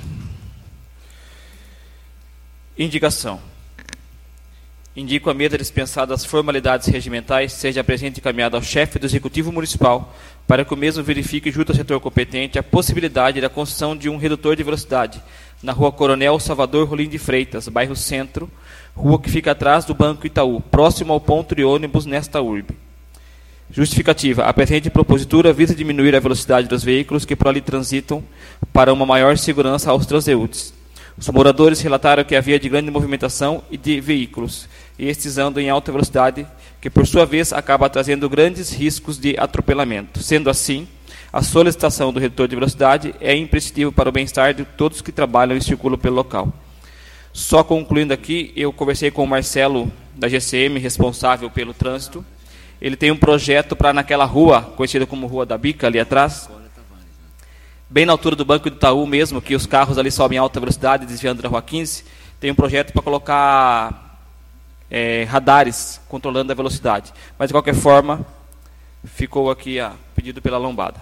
Indicação. Indico a mesa dispensada as formalidades regimentais, seja presente encaminhada ao chefe do Executivo Municipal, para que o mesmo verifique junto ao setor competente a possibilidade da construção de um redutor de velocidade na rua Coronel Salvador Rolim de Freitas, bairro Centro, rua que fica atrás do Banco Itaú, próximo ao ponto de ônibus nesta urbe. Justificativa. A presente propositura visa diminuir a velocidade dos veículos que por ali transitam para uma maior segurança aos transeúntes. Os moradores relataram que havia de grande movimentação e de veículos, e estes andam em alta velocidade, que por sua vez acaba trazendo grandes riscos de atropelamento. Sendo assim, a solicitação do redutor de velocidade é imprescindível para o bem-estar de todos que trabalham e circulam pelo local. Só concluindo aqui, eu conversei com o Marcelo, da GCM, responsável pelo trânsito. Ele tem um projeto para naquela rua, conhecida como Rua da Bica, ali atrás, bem na altura do Banco do Itaú mesmo, que os carros ali sobem em alta velocidade, desviando da Rua 15, tem um projeto para colocar radares controlando a velocidade. Mas, de qualquer forma, ficou aqui pedido pela lombada.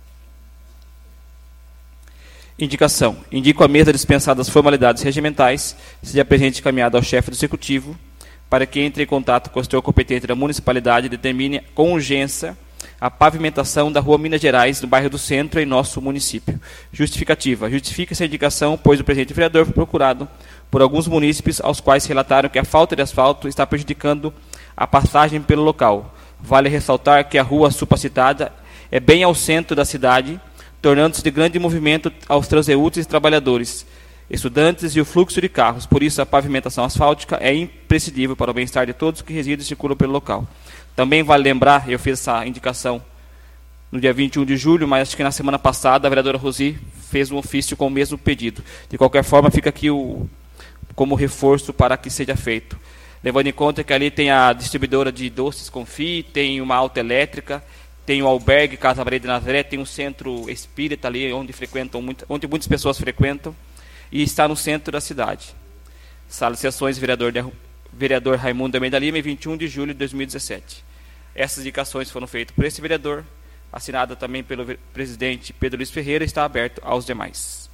Indicação. Indico a mesa dispensada as formalidades regimentais, seja presente encaminhada ao chefe do Executivo, para que entre em contato com o setor competente da municipalidade e determine com urgência a pavimentação da Rua Minas Gerais, no bairro do Centro, em nosso município. Justificativa. Justifica essa indicação, pois o presente vereador foi procurado por alguns munícipes, aos quais relataram que a falta de asfalto está prejudicando a passagem pelo local. Vale ressaltar que a rua supracitada é bem ao centro da cidade, tornando-se de grande movimento aos transeúntes e trabalhadores, estudantes e o fluxo de carros. Por isso, a pavimentação asfáltica é imprescindível para o bem-estar de todos que residem e circulam pelo local. Também vale lembrar, eu fiz essa indicação no dia 21 de julho, mas acho que na semana passada a vereadora Rosi fez um ofício com o mesmo pedido. De qualquer forma, fica aqui como reforço para que seja feito. Levando em conta que ali tem a distribuidora de doces Confi, tem uma autoelétrica, tem o albergue Casa Maria de Nazaré, tem um centro espírita ali, onde muitas pessoas frequentam, e está no centro da cidade. Sala de Sessões, vereador Raimundo Almeida Lima, 21 de julho de 2017. Essas indicações foram feitas por esse vereador, assinada também pelo presidente Pedro Luiz Ferreira, e está aberto aos demais.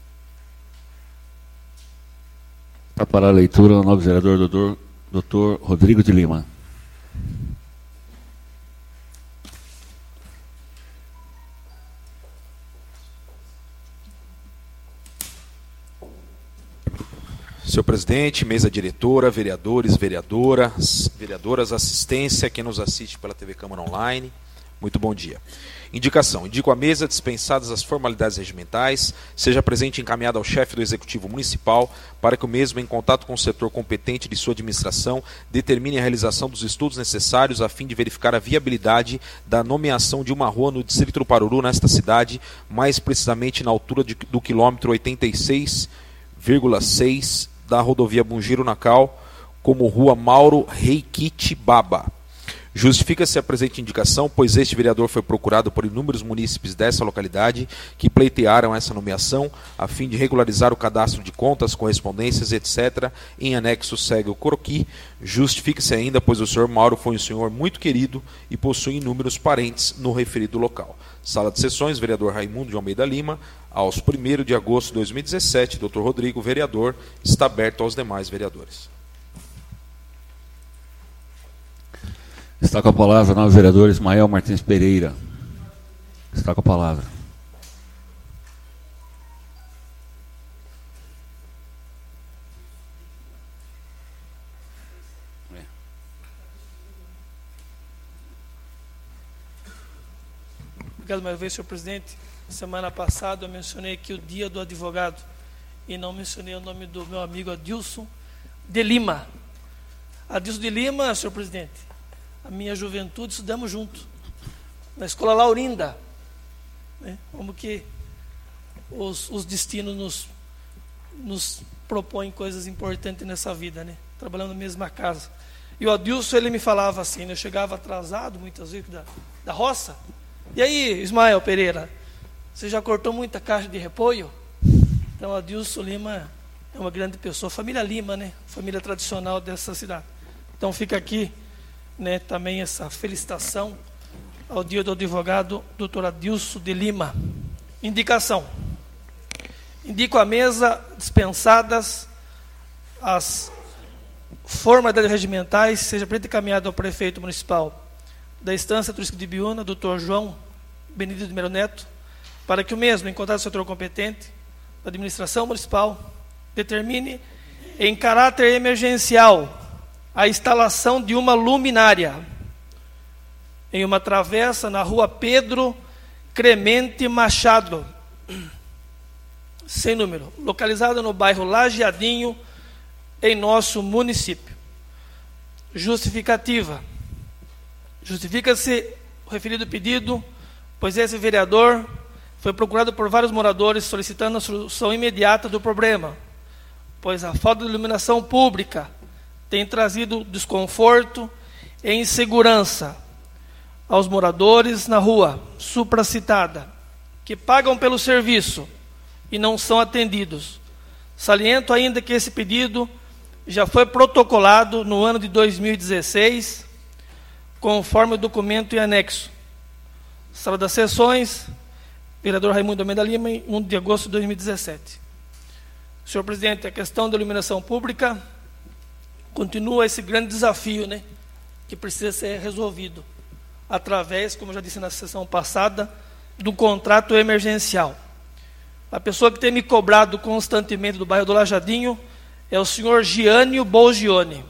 Para a leitura, o nobre vereador Dr. Rodrigo de Lima. Senhor presidente, mesa diretora, vereadores, vereadoras, assistência, quem nos assiste pela TV Câmara Online, muito bom dia. Indicação. Indico a mesa dispensadas as formalidades regimentais, seja presente encaminhada ao chefe do Executivo Municipal, para que o mesmo, em contato com o setor competente de sua administração, determine a realização dos estudos necessários a fim de verificar a viabilidade da nomeação de uma rua no distrito do Paruru, nesta cidade, mais precisamente na altura do quilômetro 86,6 da rodovia Bungiro-Nacal, como Rua Mauro Reikiti Baba. Justifica-se a presente indicação, pois este vereador foi procurado por inúmeros munícipes dessa localidade que pleitearam essa nomeação a fim de regularizar o cadastro de contas, correspondências, etc. Em anexo segue o croqui. Justifica-se ainda, pois o senhor Mauro foi um senhor muito querido e possui inúmeros parentes no referido local. Sala de sessões, vereador Raimundo de Almeida Lima, aos 1º de agosto de 2017, Dr. Rodrigo, vereador, está aberto aos demais vereadores. Está com a palavra o novo vereador Ismael Martins Pereira. Está com a palavra. Obrigado mais uma vez, senhor presidente. Semana passada eu mencionei aqui o dia do advogado e não mencionei o nome do meu amigo Adilson de Lima. Adilson de Lima, senhor presidente, a minha juventude estudamos junto, na Escola Laurinda, né? Como que os destinos nos propõem coisas importantes nessa vida, né? Trabalhando na mesma casa. E o Adilson, ele me falava assim, né? Eu chegava atrasado muitas vezes da roça. E aí, Ismael Pereira, você já cortou muita caixa de repolho? Então, o Adilson Lima é uma grande pessoa, família Lima, né? Família tradicional dessa cidade. Então, fica aqui, né, também essa felicitação ao dia do advogado Dr. Adilson de Lima. Indicação. Indico à mesa dispensadas as formalidades regimentais, seja preto encaminhado ao prefeito municipal da Estância Turística de Biúna, Dr. João Benedito de Melo Neto, para que o mesmo, em contato com o setor competente da administração municipal, determine em caráter emergencial a instalação de uma luminária em uma travessa na rua Pedro Cremente Machado, sem número, localizada no bairro Lajeadinho, em nosso município. Justificativa. Justifica-se o referido pedido, pois esse vereador foi procurado por vários moradores solicitando a solução imediata do problema, pois a falta de iluminação pública tem trazido desconforto e insegurança aos moradores na rua supracitada, que pagam pelo serviço e não são atendidos. Saliento ainda que esse pedido já foi protocolado no ano de 2016, conforme o documento em anexo. Sala das Sessões, vereador Raimundo Almeida Lima, em 1 de agosto de 2017. Senhor presidente, a questão da iluminação pública continua esse grande desafio, né, que precisa ser resolvido através, como eu já disse na sessão passada, do contrato emergencial. A pessoa que tem me cobrado constantemente do bairro do Lajadinho é o senhor Giânio Bolgione.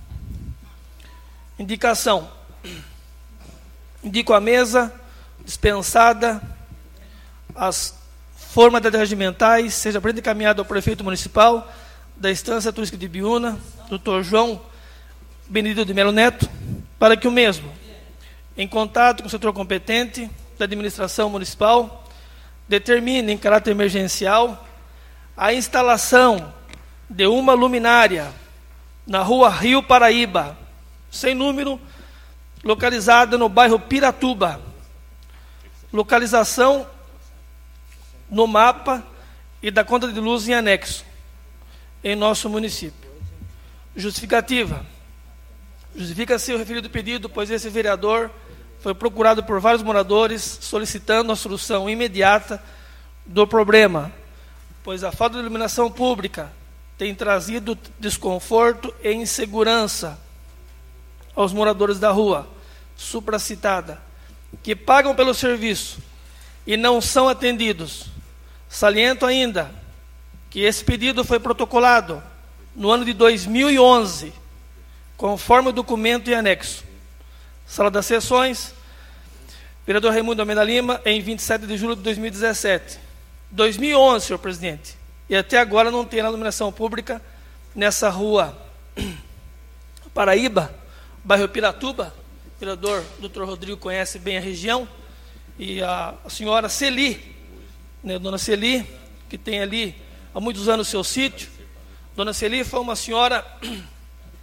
Indicação. Indico à mesa dispensada as formalidades regimentais, seja preto encaminhado ao prefeito municipal da Estância Turística de Biúna, Dr. João Benedito de Melo Neto, para que o mesmo, em contato com o setor competente da administração municipal, determine em caráter emergencial a instalação de uma luminária na rua Rio Paraíba, sem número, localizada no bairro Piratuba. Localização no mapa e da conta de luz em anexo, em nosso município. Justificativa. Justifica-se o referido pedido, pois esse vereador foi procurado por vários moradores solicitando a solução imediata do problema, pois a falta de iluminação pública tem trazido desconforto e insegurança aos moradores da rua supracitada, que pagam pelo serviço e não são atendidos. Saliento ainda que esse pedido foi protocolado no ano de 2011, conforme o documento em anexo. Sala das Sessões, vereador Raimundo Almeida Lima, em 27 de julho de 2017. 2011, senhor presidente. E até agora não tem iluminação pública nessa rua Paraíba, bairro Piratuba. O vereador Dr. Rodrigo conhece bem a região. E a senhora Celi, né, dona Celi, que tem ali há muitos anos o seu sítio. Dona Celi foi uma senhora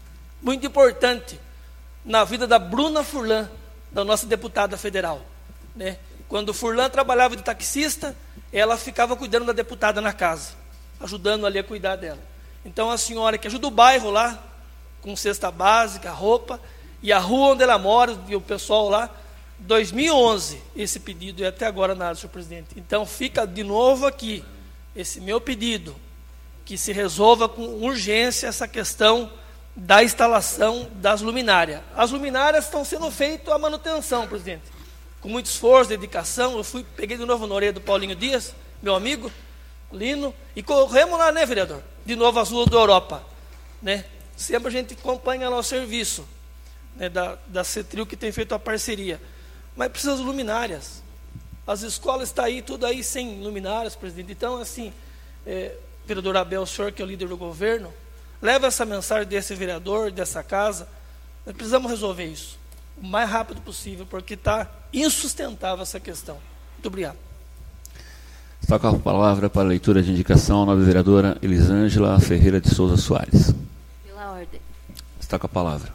muito importante na vida da Bruna Furlan, da nossa deputada federal, né? Quando o Furlan trabalhava de taxista, ela ficava cuidando da deputada na casa, ajudando ali a cuidar dela. Então, a senhora que ajuda o bairro lá, com cesta básica, roupa, e a rua onde ela mora, e o pessoal lá, 2011, esse pedido, e até agora nada, senhor presidente. Então, fica de novo aqui, esse meu pedido, que se resolva com urgência essa questão da instalação das luminárias. As luminárias estão sendo feitas a manutenção, presidente, com muito esforço, dedicação. Eu peguei de novo na orelha do Paulinho Dias, meu amigo, Lino, e corremos lá, né, vereador? De novo as ruas da Europa, né? Sempre a gente acompanha nosso serviço, né, da CETRIL, que tem feito a parceria. Mas precisa de luminárias. As escolas estão aí, tudo aí sem luminárias, presidente. Então, assim, vereador Abel, o senhor que é o líder do governo, leva essa mensagem desse vereador, dessa casa. Nós precisamos resolver isso o mais rápido possível, porque está insustentável essa questão. Muito obrigado. Está com a palavra para a leitura de indicação a nova vereadora Elisângela Ferreira de Souza Soares. Pela ordem. Está com a palavra.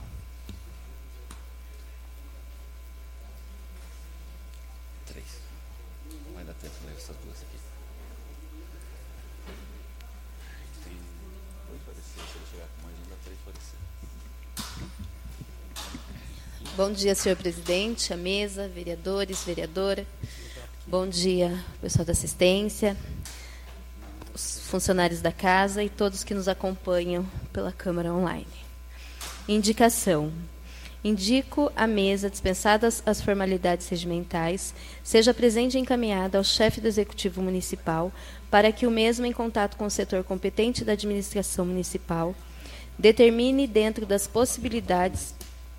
Vai dar tempo de ler essas duas aqui. Tem dois pareceres, se ele chegar com mais um, dá 3 pareceres. Bom dia, senhor presidente, a mesa, vereadores, vereadora. Bom dia, pessoal da assistência, os funcionários da casa e todos que nos acompanham pela Câmara Online. Indicação. Indico à mesa, dispensadas as formalidades regimentais, seja presente e encaminhada ao chefe do Executivo Municipal para que o mesmo, em contato com o setor competente da administração municipal, determine, dentro das possibilidades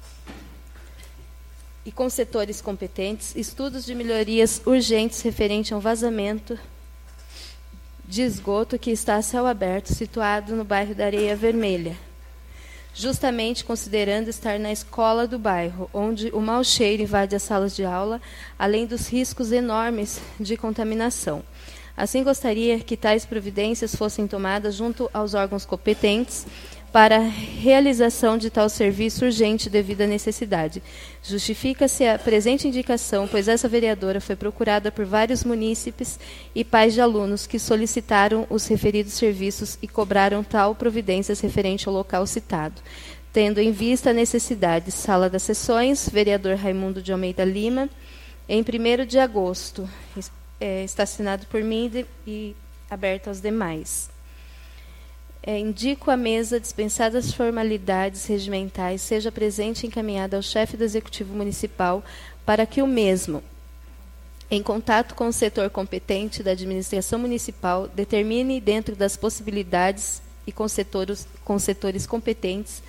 e com setores competentes, estudos de melhorias urgentes referente a um vazamento de esgoto que está a céu aberto, situado no bairro da Areia Vermelha, justamente considerando estar na escola do bairro, onde o mau cheiro invade as salas de aula, além dos riscos enormes de contaminação. Assim, gostaria que tais providências fossem tomadas junto aos órgãos competentes para a realização de tal serviço urgente devido à necessidade. Justifica-se a presente indicação, pois essa vereadora foi procurada por vários munícipes e pais de alunos que solicitaram os referidos serviços e cobraram tal providências referente ao local citado. Tendo em vista a necessidade, sala das sessões, vereador Raimundo de Almeida Lima, em 1º de agosto. Está assinado por mim e aberto aos demais. Indico à mesa, dispensadas as formalidades regimentais, seja presente e encaminhada ao chefe do Executivo Municipal para que o mesmo, em contato com o setor competente da administração municipal, determine, dentro das possibilidades e com setores competentes,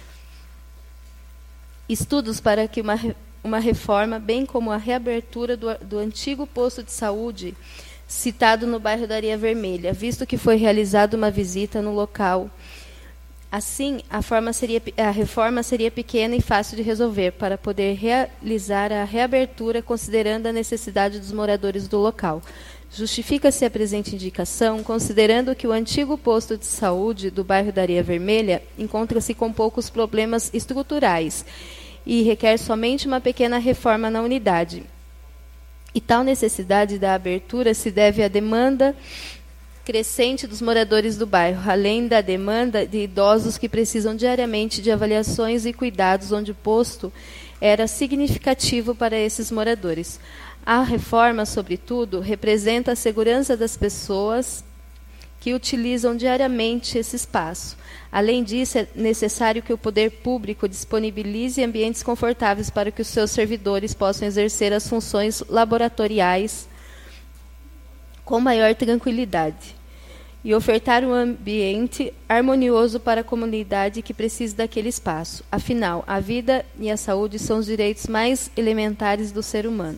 estudos para que uma reforma, bem como a reabertura do antigo posto de saúde citado no bairro da Areia Vermelha, visto que foi realizada uma visita no local. Assim, a reforma seria pequena e fácil de resolver, para poder realizar a reabertura, considerando a necessidade dos moradores do local. Justifica-se a presente indicação, considerando que o antigo posto de saúde do bairro da Areia Vermelha encontra-se com poucos problemas estruturais e requer somente uma pequena reforma na unidade. E tal necessidade da abertura se deve à demanda crescente dos moradores do bairro, além da demanda de idosos que precisam diariamente de avaliações e cuidados, onde o posto era significativo para esses moradores. A reforma, sobretudo, representa a segurança das pessoas que utilizam diariamente esse espaço. Além disso, é necessário que o poder público disponibilize ambientes confortáveis para que os seus servidores possam exercer as funções laboratoriais com maior tranquilidade e ofertar um ambiente harmonioso para a comunidade que precisa daquele espaço. Afinal, a vida e a saúde são os direitos mais elementares do ser humano.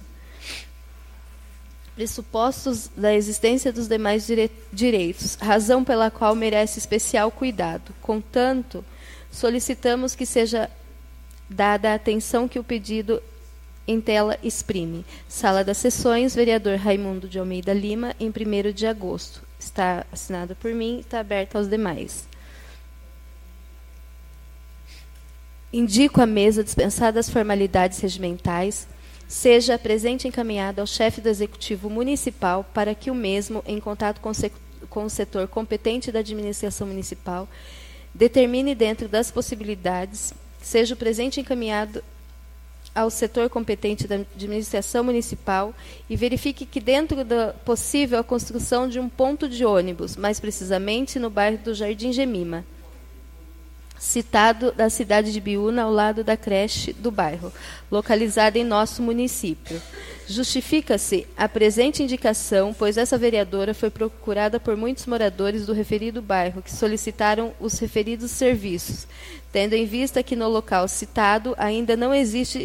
Pressupostos da existência dos demais direitos, razão pela qual merece especial cuidado. Contanto, solicitamos que seja dada a atenção que o pedido em tela exprime. Sala das Sessões, vereador Raimundo de Almeida Lima, em 1º de agosto. Está assinado por mim e está aberto aos demais. Indico à mesa, dispensadas as formalidades regimentais, seja presente encaminhado ao chefe do Executivo Municipal para que o mesmo, em contato com o setor competente da administração municipal, determine dentro das possibilidades, seja o presente encaminhado ao setor competente da administração municipal e verifique que dentro do possível a construção de um ponto de ônibus, mais precisamente no bairro do Jardim Gemima, citado da cidade de Biúna, ao lado da creche do bairro, localizada em nosso município. Justifica-se a presente indicação, pois essa vereadora foi procurada por muitos moradores do referido bairro, que solicitaram os referidos serviços, tendo em vista que no local citado ainda não existe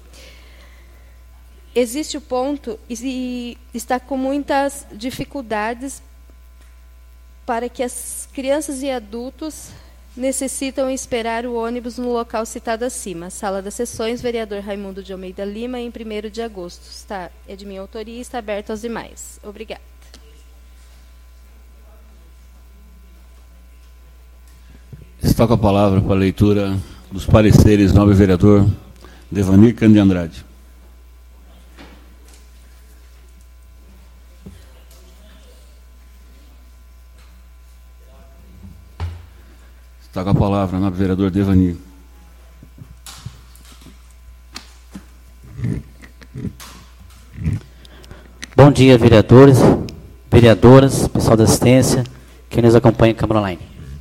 o ponto e está com muitas dificuldades para que as crianças e adultos necessitam esperar o ônibus no local citado acima. Sala das Sessões, vereador Raimundo de Almeida Lima, em 1º de agosto. É de minha autoria e está aberto aos demais. Obrigada. Está com a palavra para a leitura dos pareceres, nobre vereador Devanir Cândido de Andrade. Está com a palavra, nobre vereador Devanir. Bom dia, vereadores, vereadoras, pessoal da assistência, quem nos acompanha em Câmara Online.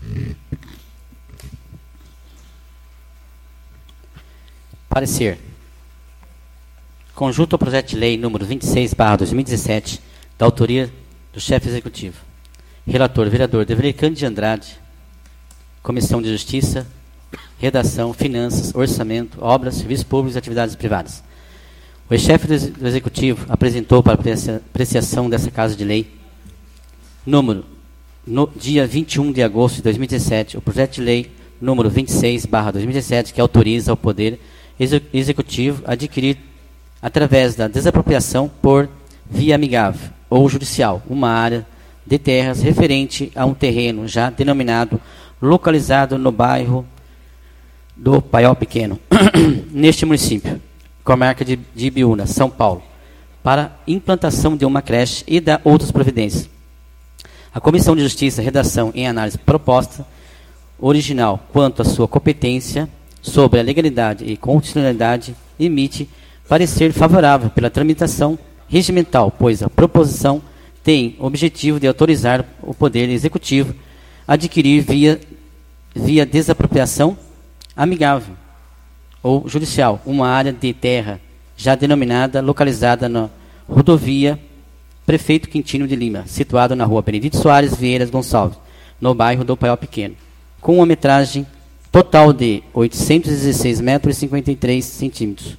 Parecer. Conjunto ao projeto de lei número 26/2017, da autoria do chefe executivo. Relator, vereador Devanir Cândido de Andrade. Comissão de Justiça, Redação, Finanças, Orçamento, Obras, Serviços Públicos e Atividades Privadas. O chefe do Executivo apresentou para apreciação dessa Casa de Lei, no dia 21 de agosto de 2017, o projeto de lei número 26/2017, que autoriza o Poder Executivo a adquirir, através da desapropriação por via amigável ou judicial, uma área de terras referente a um terreno já denominado localizado no bairro do Paiol Pequeno, neste município, comarca de Ibiúna, São Paulo, para implantação de uma creche e da outras providências. A Comissão de Justiça, Redação em análise proposta original quanto à sua competência sobre a legalidade e constitucionalidade, emite parecer favorável pela tramitação regimental, pois a proposição tem objetivo de autorizar o Poder Executivo a adquirir via desapropriação amigável ou judicial uma área de terra já denominada, localizada na rodovia Prefeito Quintino de Lima, situado na rua Benedito Soares Vieira Gonçalves, no bairro do Paiol Pequeno, com uma metragem total de 816 metros e 53 centímetros.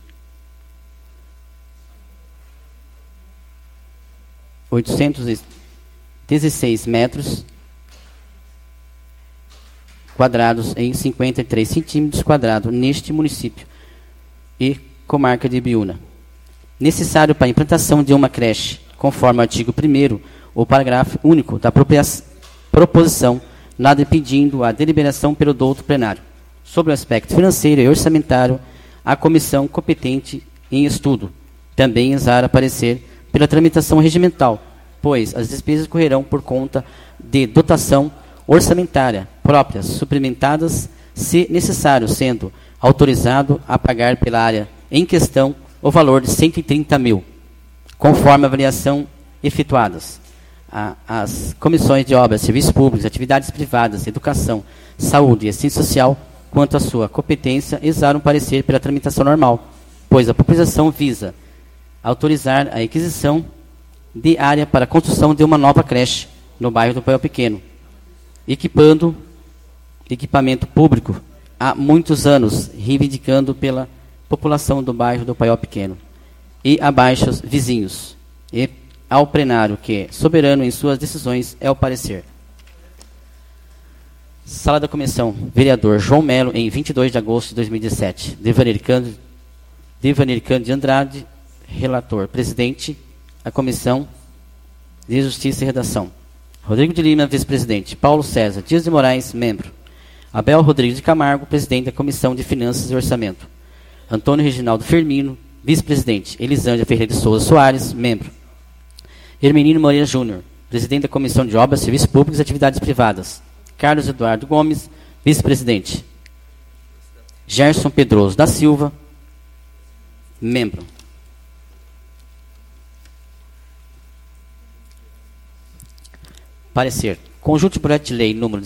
816 metros quadrados em 53 centímetros quadrados neste município e comarca de Ibiúna. Necessário para a implantação de uma creche, conforme o artigo 1º, o parágrafo único da proposição, nada impedindo a deliberação pelo douto plenário. Sobre o aspecto financeiro e orçamentário, a comissão competente em estudo também exara parecer pela tramitação regimental, pois as despesas correrão por conta de dotação orçamentária própria, suplementadas, se necessário, sendo autorizado a pagar pela área em questão o valor de 130 mil, conforme a avaliação efetuadas. As comissões de obras, serviços públicos, atividades privadas, educação, saúde e assistência social, quanto à sua competência, exaram parecer pela tramitação normal, pois a proposição visa autorizar a aquisição de área para a construção de uma nova creche no bairro do Paiol Pequeno, equipando equipamento público há muitos anos, reivindicando pela população do bairro do Paiol Pequeno e abaixo vizinhos, e ao plenário que, soberano em suas decisões, é o parecer. Sala da Comissão, vereador João Melo, em 22 de agosto de 2017. Devanir Cândido de Andrade, relator. Presidente, a Comissão de Justiça e Redação. Rodrigo de Lima, vice-presidente. Paulo César Dias de Moraes, membro. Abel Rodrigues de Camargo, presidente da Comissão de Finanças e Orçamento. Antônio Reginaldo Firmino, vice-presidente. Elisângela Ferreira de Souza Soares, membro. Hermenino Moreira Júnior, presidente da Comissão de Obras, Serviços Públicos e Atividades Privadas. Carlos Eduardo Gomes, vice-presidente. Gerson Pedroso da Silva, membro. Parecer. Conjunto de projeto de lei número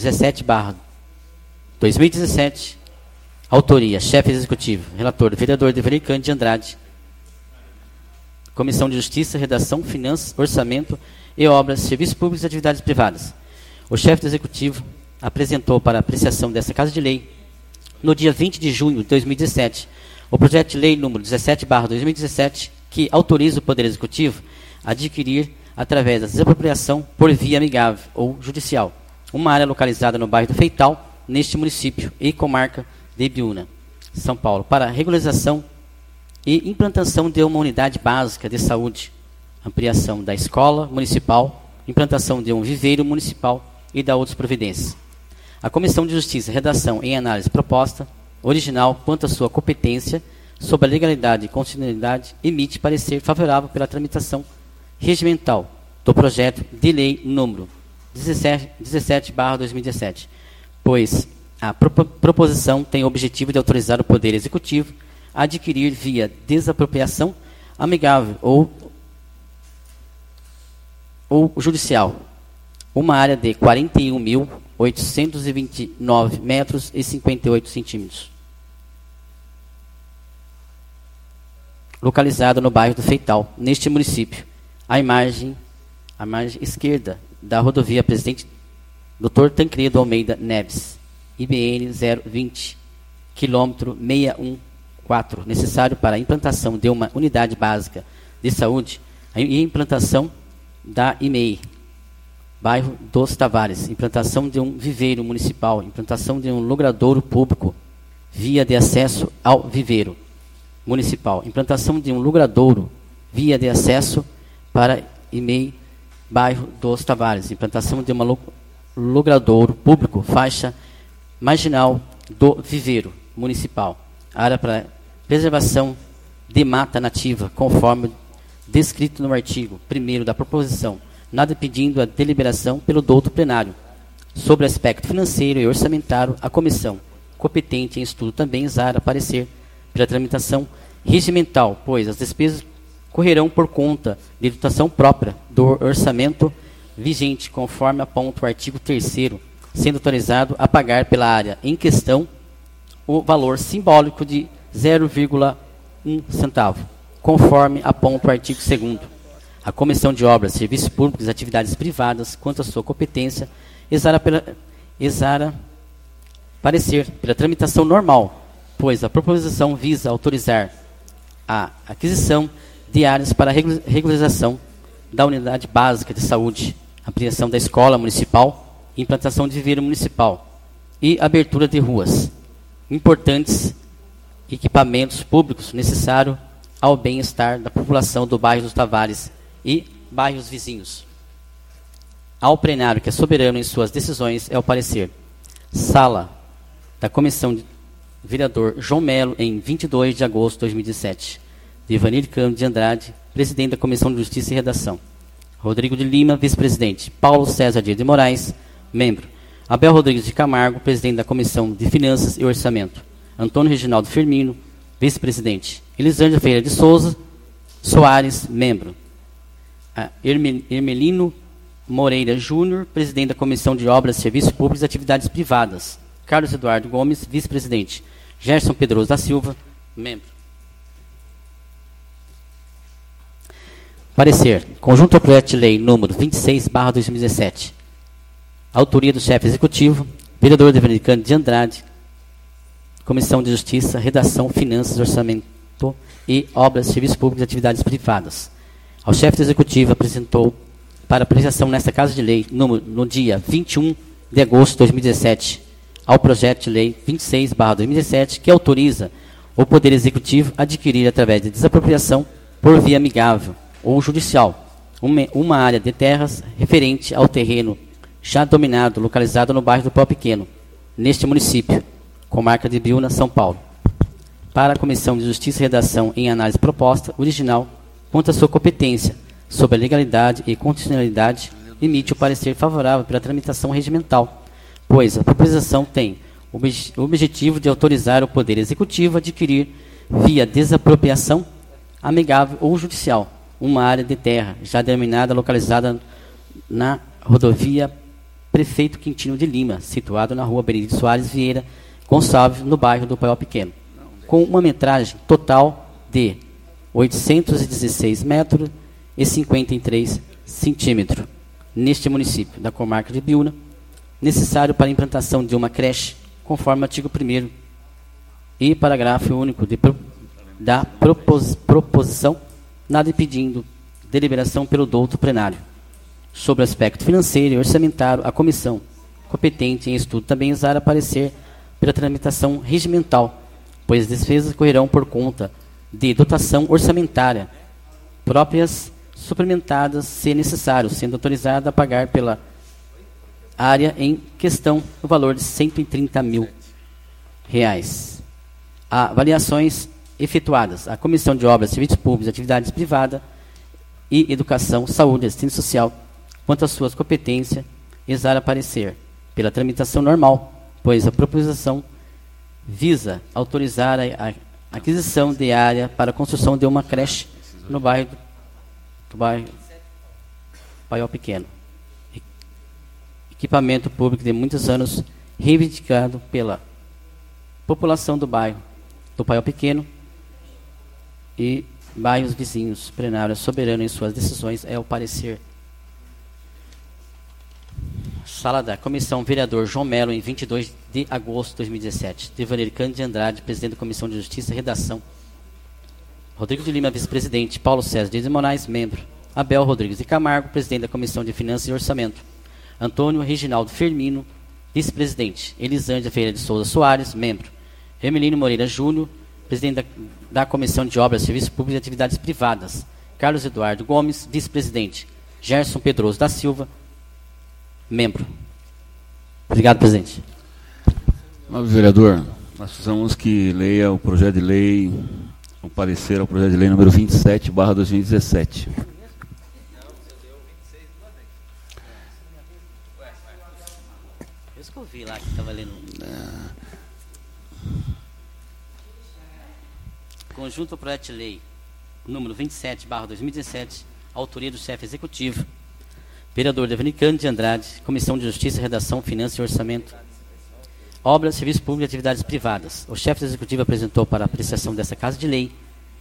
17/2017. Autoria, chefe executivo. Relator, vereador Deverley Cândido de Andrade. Comissão de Justiça, Redação, Finanças, Orçamento e Obras, Serviços Públicos e Atividades Privadas. O chefe do executivo apresentou para apreciação desta Casa de Lei, no dia 20 de junho de 2017, o projeto de lei número 17/2017, que autoriza o Poder Executivo a adquirir, através da desapropriação por via amigável ou judicial, uma área localizada no bairro do Feital, neste município e comarca de Ibiúna, São Paulo, para regularização e implantação de uma unidade básica de saúde, ampliação da escola municipal, implantação de um viveiro municipal e da outras providências. A Comissão de Justiça, Redação em Análise Proposta, original quanto à sua competência sobre a legalidade e constitucionalidade, emite parecer favorável pela tramitação regimental do projeto de lei número 17/2017, pois a proposição tem o objetivo de autorizar o Poder Executivo a adquirir via desapropriação amigável ou judicial uma área de 41.829 metros e 58 centímetros, localizado no bairro do Feital, neste município, à margem esquerda da rodovia Presidente Dr. Tancredo Almeida Neves, IBN 020, quilômetro 614, necessário para a implantação de uma unidade básica de saúde e implantação da IMEI, bairro dos Tavares, implantação de um viveiro municipal, implantação de um logradouro público, via de acesso ao viveiro municipal, implantação de um logradouro, via de acesso para IMEI, bairro dos Tavares, implantação de uma logradouro público, faixa marginal do viveiro municipal, área para preservação de mata nativa, conforme descrito no artigo 1º da proposição, nada pedindo a deliberação pelo douto plenário. Sobre o aspecto financeiro e orçamentário, a comissão competente em estudo também exara parecer pela tramitação regimental, pois as despesas correrão por conta de dotação própria do orçamento vigente, conforme aponta o artigo 3º, sendo autorizado a pagar pela área em questão o valor simbólico de 0,1 centavo, conforme aponta o artigo 2º. A Comissão de Obras, Serviços Públicos e Atividades Privadas, quanto à sua competência, exara parecer pela tramitação normal, pois a proposição visa autorizar a aquisição de áreas para a regularização da unidade básica de saúde, ampliação da escola municipal, implantação de viveiro municipal e abertura de ruas, importantes equipamentos públicos necessários ao bem-estar da população do bairro dos Tavares e bairros vizinhos. Ao plenário que é soberano em suas decisões é o parecer. Sala da Comissão de Vereador João Melo, em 22 de agosto de 2017. Deverley Cândido de Andrade, presidente da Comissão de Justiça e Redação. Rodrigo de Lima, vice-presidente. Paulo César Dias de Moraes, membro. Abel Rodrigues de Camargo, presidente da Comissão de Finanças e Orçamento. Antônio Reginaldo Firmino, vice-presidente. Elisângela Ferreira de Souza Soares, membro. Hermelino Moreira Júnior, presidente da Comissão de Obras, Serviços Públicos e Atividades Privadas. Carlos Eduardo Gomes, vice-presidente. Gerson Pedroso da Silva, membro. Parecer. Conjunto ao projeto de lei número 26/2017. Autoria do chefe executivo, vereador Deverley Cândido de Andrade, Comissão de Justiça, Redação, Finanças, Orçamento e Obras, Serviços Públicos e Atividades Privadas. Ao chefe do executivo apresentou para apreciação nesta Casa de Lei, no dia 21 de agosto de 2017, ao projeto de lei 26/2017, que autoriza o Poder Executivo a adquirir, através de desapropriação por via amigável ou judicial, uma área de terras referente ao terreno já dominado, localizado no bairro do Pau Pequeno, neste município, comarca de Ibiúna, São Paulo. Para a Comissão de Justiça e Redação em análise proposta, original, quanto à sua competência sobre a legalidade e constitucionalidade, emite o parecer favorável pela tramitação regimental, pois a proposição tem o objetivo de autorizar o Poder Executivo a adquirir, via desapropriação amigável ou judicial, uma área de terra já denominada localizada na rodovia Prefeito Quintino de Lima, situado na rua Benedito Soares Vieira Gonçalves, no bairro do Paiol Pequeno, com uma metragem total de 816 metros e 53 centímetros, neste município da comarca de Ibiúna, necessário para a implantação de uma creche, conforme o artigo 1º e parágrafo único da proposição, nada impedindo deliberação pelo douto plenário. Sobre o aspecto financeiro e orçamentário, a comissão competente em estudo também usará parecer pela tramitação regimental, pois as despesas correrão por conta de dotação orçamentária próprias suplementadas, se necessário, sendo autorizada a pagar pela área em questão no valor de R$130 mil. Avaliações efetuadas. A Comissão de Obras, Serviços Públicos, Atividades Privadas e Educação, Saúde e Assistência Social, quanto às suas competências, exara parecer pela tramitação normal, pois a proposição visa autorizar a aquisição de área para a construção de uma creche no bairro Paiol Pequeno. Equipamento público de muitos anos reivindicado pela população do bairro do Paiol Pequeno e bairros vizinhos. Plenário soberano em suas decisões é o parecer. Sala da Comissão, vereador João Melo, em 22 de agosto de 2017. Devaneiro Cândido de Andrade, presidente da Comissão de Justiça e Redação. Rodrigo de Lima, vice-presidente. Paulo César de Moraes, membro. Abel Rodrigues de Camargo, presidente da Comissão de Finanças e Orçamento. Antônio Reginaldo Firmino, vice-presidente. Elisângela Ferreira de Souza Soares, membro. Emelino Moreira Júnior, presidente da Comissão de Obras, Serviços Públicos e Atividades Privadas. Carlos Eduardo Gomes, vice-presidente. Gerson Pedroso da Silva, membro. Obrigado, presidente. Nobre vereador, nós precisamos que leia o projeto de lei, o parecer ao projeto de lei número 27/2017. Eu vi lá que estava lendo. Conjunto projeto de lei número 27/2017, autoria do chefe executivo, vereador Devaneiro Cândido de Andrade, Comissão de Justiça, Redação, Finanças e Orçamento, Obras, Serviços Públicos e Atividades Privadas. O chefe executivo apresentou para a apreciação dessa Casa de Lei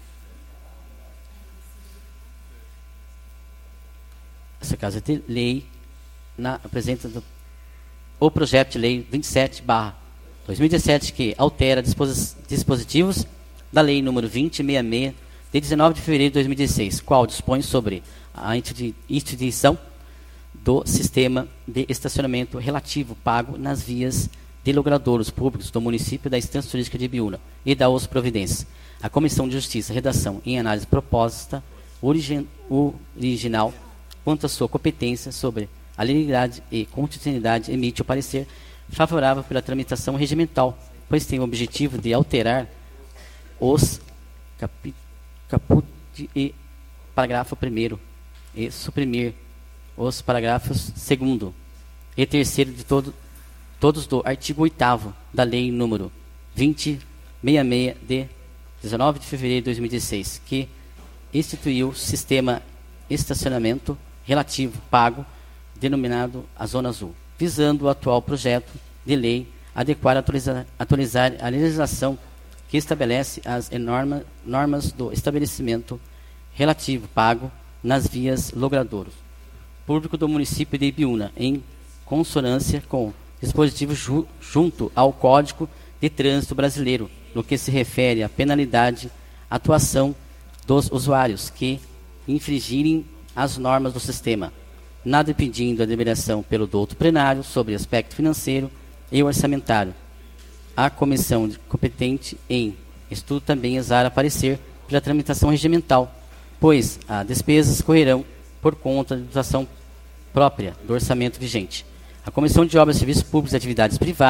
apresenta o projeto de lei 27/2017, que altera dispositivos da lei número 2066, de 19 de fevereiro de 2016, qual dispõe sobre a instituição do sistema de estacionamento relativo pago nas vias de logradouros públicos do município da Estância Turística de Ibiúna e da OS Providência. A Comissão de Justiça e Redação, em análise proposta original, quanto à sua competência sobre a legalidade e constitucionalidade, emite o parecer favorável pela tramitação regimental, pois tem o objetivo de alterar os caput e parágrafo 1º e suprimir os parágrafos 2º e 3º de todos do artigo 8º da lei número 2066 de 19 de fevereiro de 2016, que instituiu o sistema estacionamento relativo pago denominado a Zona Azul, visando o atual projeto de lei adequar e atualizar a legislação que estabelece as normas do estabelecimento relativo pago nas vias logradouros público do município de Ibiúna, em consonância com dispositivos junto ao Código de Trânsito Brasileiro, no que se refere à penalidade, atuação dos usuários que infringirem as normas do sistema, nada impedindo a deliberação pelo douto plenário sobre aspecto financeiro e orçamentário. A comissão competente em estudo também exara parecer pela tramitação regimental, pois as despesas correrão por conta da dotação própria do orçamento vigente. A Comissão de Obras, Serviços Públicos e Atividades Privadas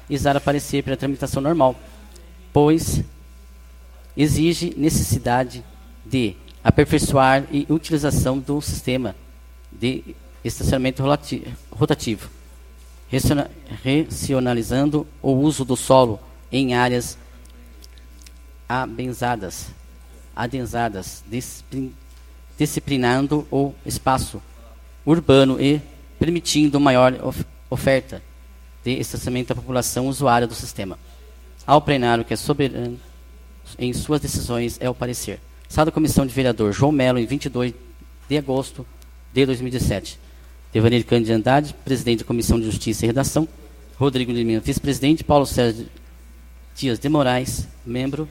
exar parecer pela tramitação normal, pois exige necessidade de aperfeiçoar e utilização do sistema de estacionamento rotativo, racionalizando o uso do solo em áreas adensadas, disciplinando o espaço urbano e permitindo maior oferta de estacionamento à população usuária do sistema. Ao plenário, que é soberano em suas decisões, é o parecer. Sala da Comissão de Vereador João Melo, em 22 de agosto de 2017. Devanir Cândido de Andrade, presidente da Comissão de Justiça e Redação. Rodrigo de Lima, vice-presidente. Paulo César Dias de Moraes, membro.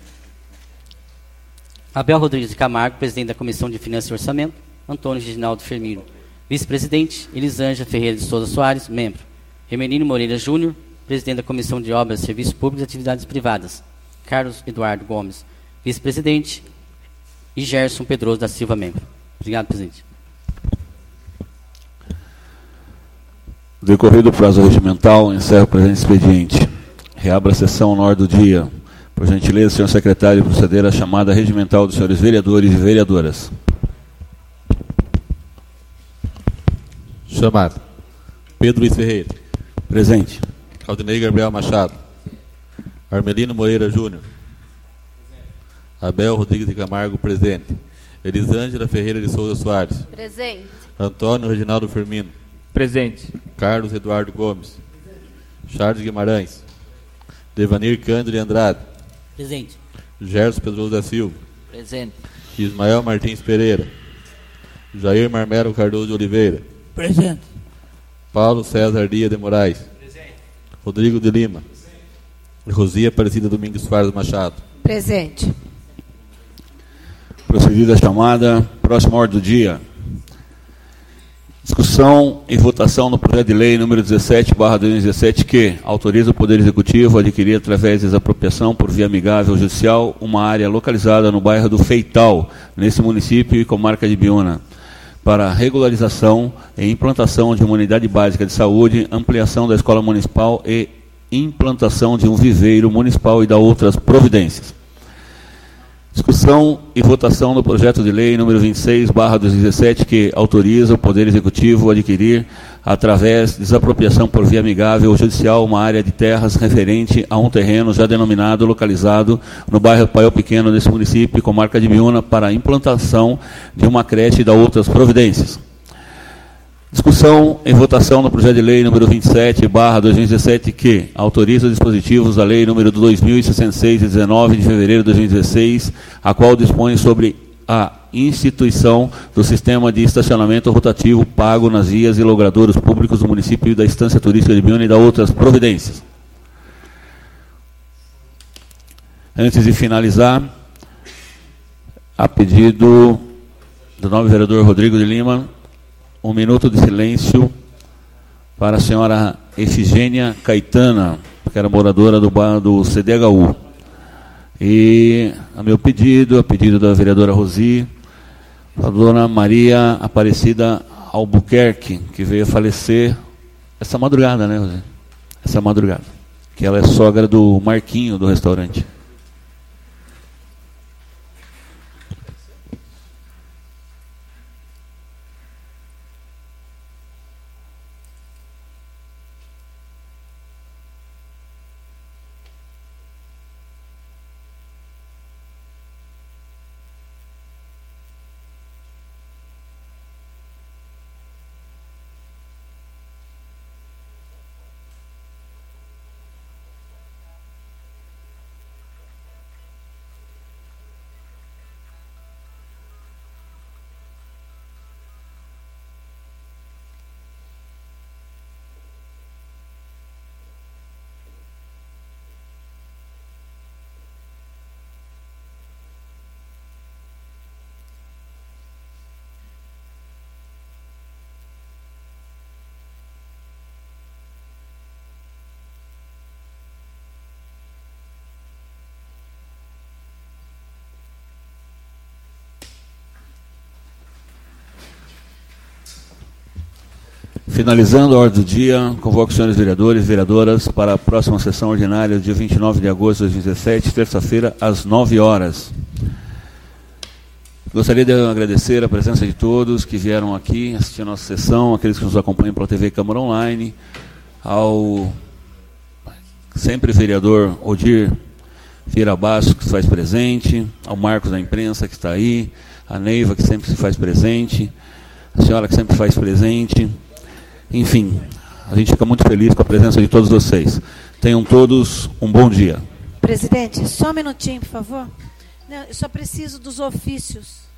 Abel Rodrigues de Camargo, presidente da Comissão de Finanças e Orçamento. Antônio Reginaldo Firmino, vice-presidente. Elisângela Ferreira de Souza Soares, membro. Remelino Moreira Júnior, presidente da Comissão de Obras, Serviços Públicos e Atividades Privadas. Carlos Eduardo Gomes, vice-presidente. E Gerson Pedroso da Silva, membro. Obrigado, presidente. Decorrido o prazo regimental, encerro o presente expediente. Reabra a sessão na ordem do dia. Por gentileza, senhor secretário, proceder à chamada regimental dos senhores vereadores e vereadoras. Chamado. Pedro Luiz Ferreira. Presente. Claudinei Gabriel Machado. Armelino Moreira Júnior. Abel Rodrigues de Camargo, presente. Elisângela Ferreira de Souza Soares. Presente. Antônio Reginaldo Firmino. Presente. Carlos Eduardo Gomes. Charles Guimarães. Devanir Cândido de Andrade. Presente. Gerson Pedroso da Silva. Presente. Ismael Martins Pereira. Jair Marmelo Cardoso de Oliveira. Presente. Paulo César Dias de Moraes. Presente. Rodrigo de Lima. Rosia Aparecida Domingues Soares Machado. Presente. Procedida a chamada, próxima ordem do dia. Discussão e votação no projeto de lei número 17/2017, que autoriza o Poder Executivo a adquirir, através de desapropriação por via amigável judicial, uma área localizada no bairro do Feital, nesse município e comarca de Biúna, para regularização e implantação de uma unidade básica de saúde, ampliação da escola municipal e implantação de um viveiro municipal e da outras providências. Discussão e votação do projeto de lei número 26/2017, que autoriza o Poder Executivo a adquirir, através de desapropriação por via amigável ou judicial, uma área de terras referente a um terreno já denominado, localizado no bairro Paiol Pequeno, desse município e comarca de Biúna, para a implantação de uma creche e da outras providências. Discussão e votação no projeto de lei número 27/2017, que autoriza os dispositivos da lei número 2066, de 19 de fevereiro de 2016, a qual dispõe sobre a instituição do sistema de estacionamento rotativo pago nas vias e logradouros públicos do município e da Estância Turística de Biúna e da outras providências. Antes de finalizar, a pedido do nobre vereador Rodrigo de Lima, 1 minuto de silêncio para a senhora Efigênia Caetana, que era moradora do bairro do CDHU. E a meu pedido, a pedido da vereadora Rosi, a dona Maria Aparecida Albuquerque, que veio a falecer essa madrugada, né, Rosi? Essa madrugada. Que ela é sogra do Marquinho, do restaurante. Finalizando a ordem do dia, convoco os senhores vereadores e vereadoras para a próxima sessão ordinária, dia 29 de agosto de 2017, terça-feira, às 9 horas. Gostaria de agradecer a presença de todos que vieram aqui assistir a nossa sessão, aqueles que nos acompanham pela TV Câmara Online, ao sempre vereador Odir Vieira Basso, que se faz presente, ao Marcos da imprensa, que está aí, a Neiva, que sempre se faz presente, a senhora que sempre faz presente. Enfim, a gente fica muito feliz com a presença de todos vocês. Tenham todos um bom dia. Presidente, só um minutinho, por favor. Não, eu só preciso dos ofícios.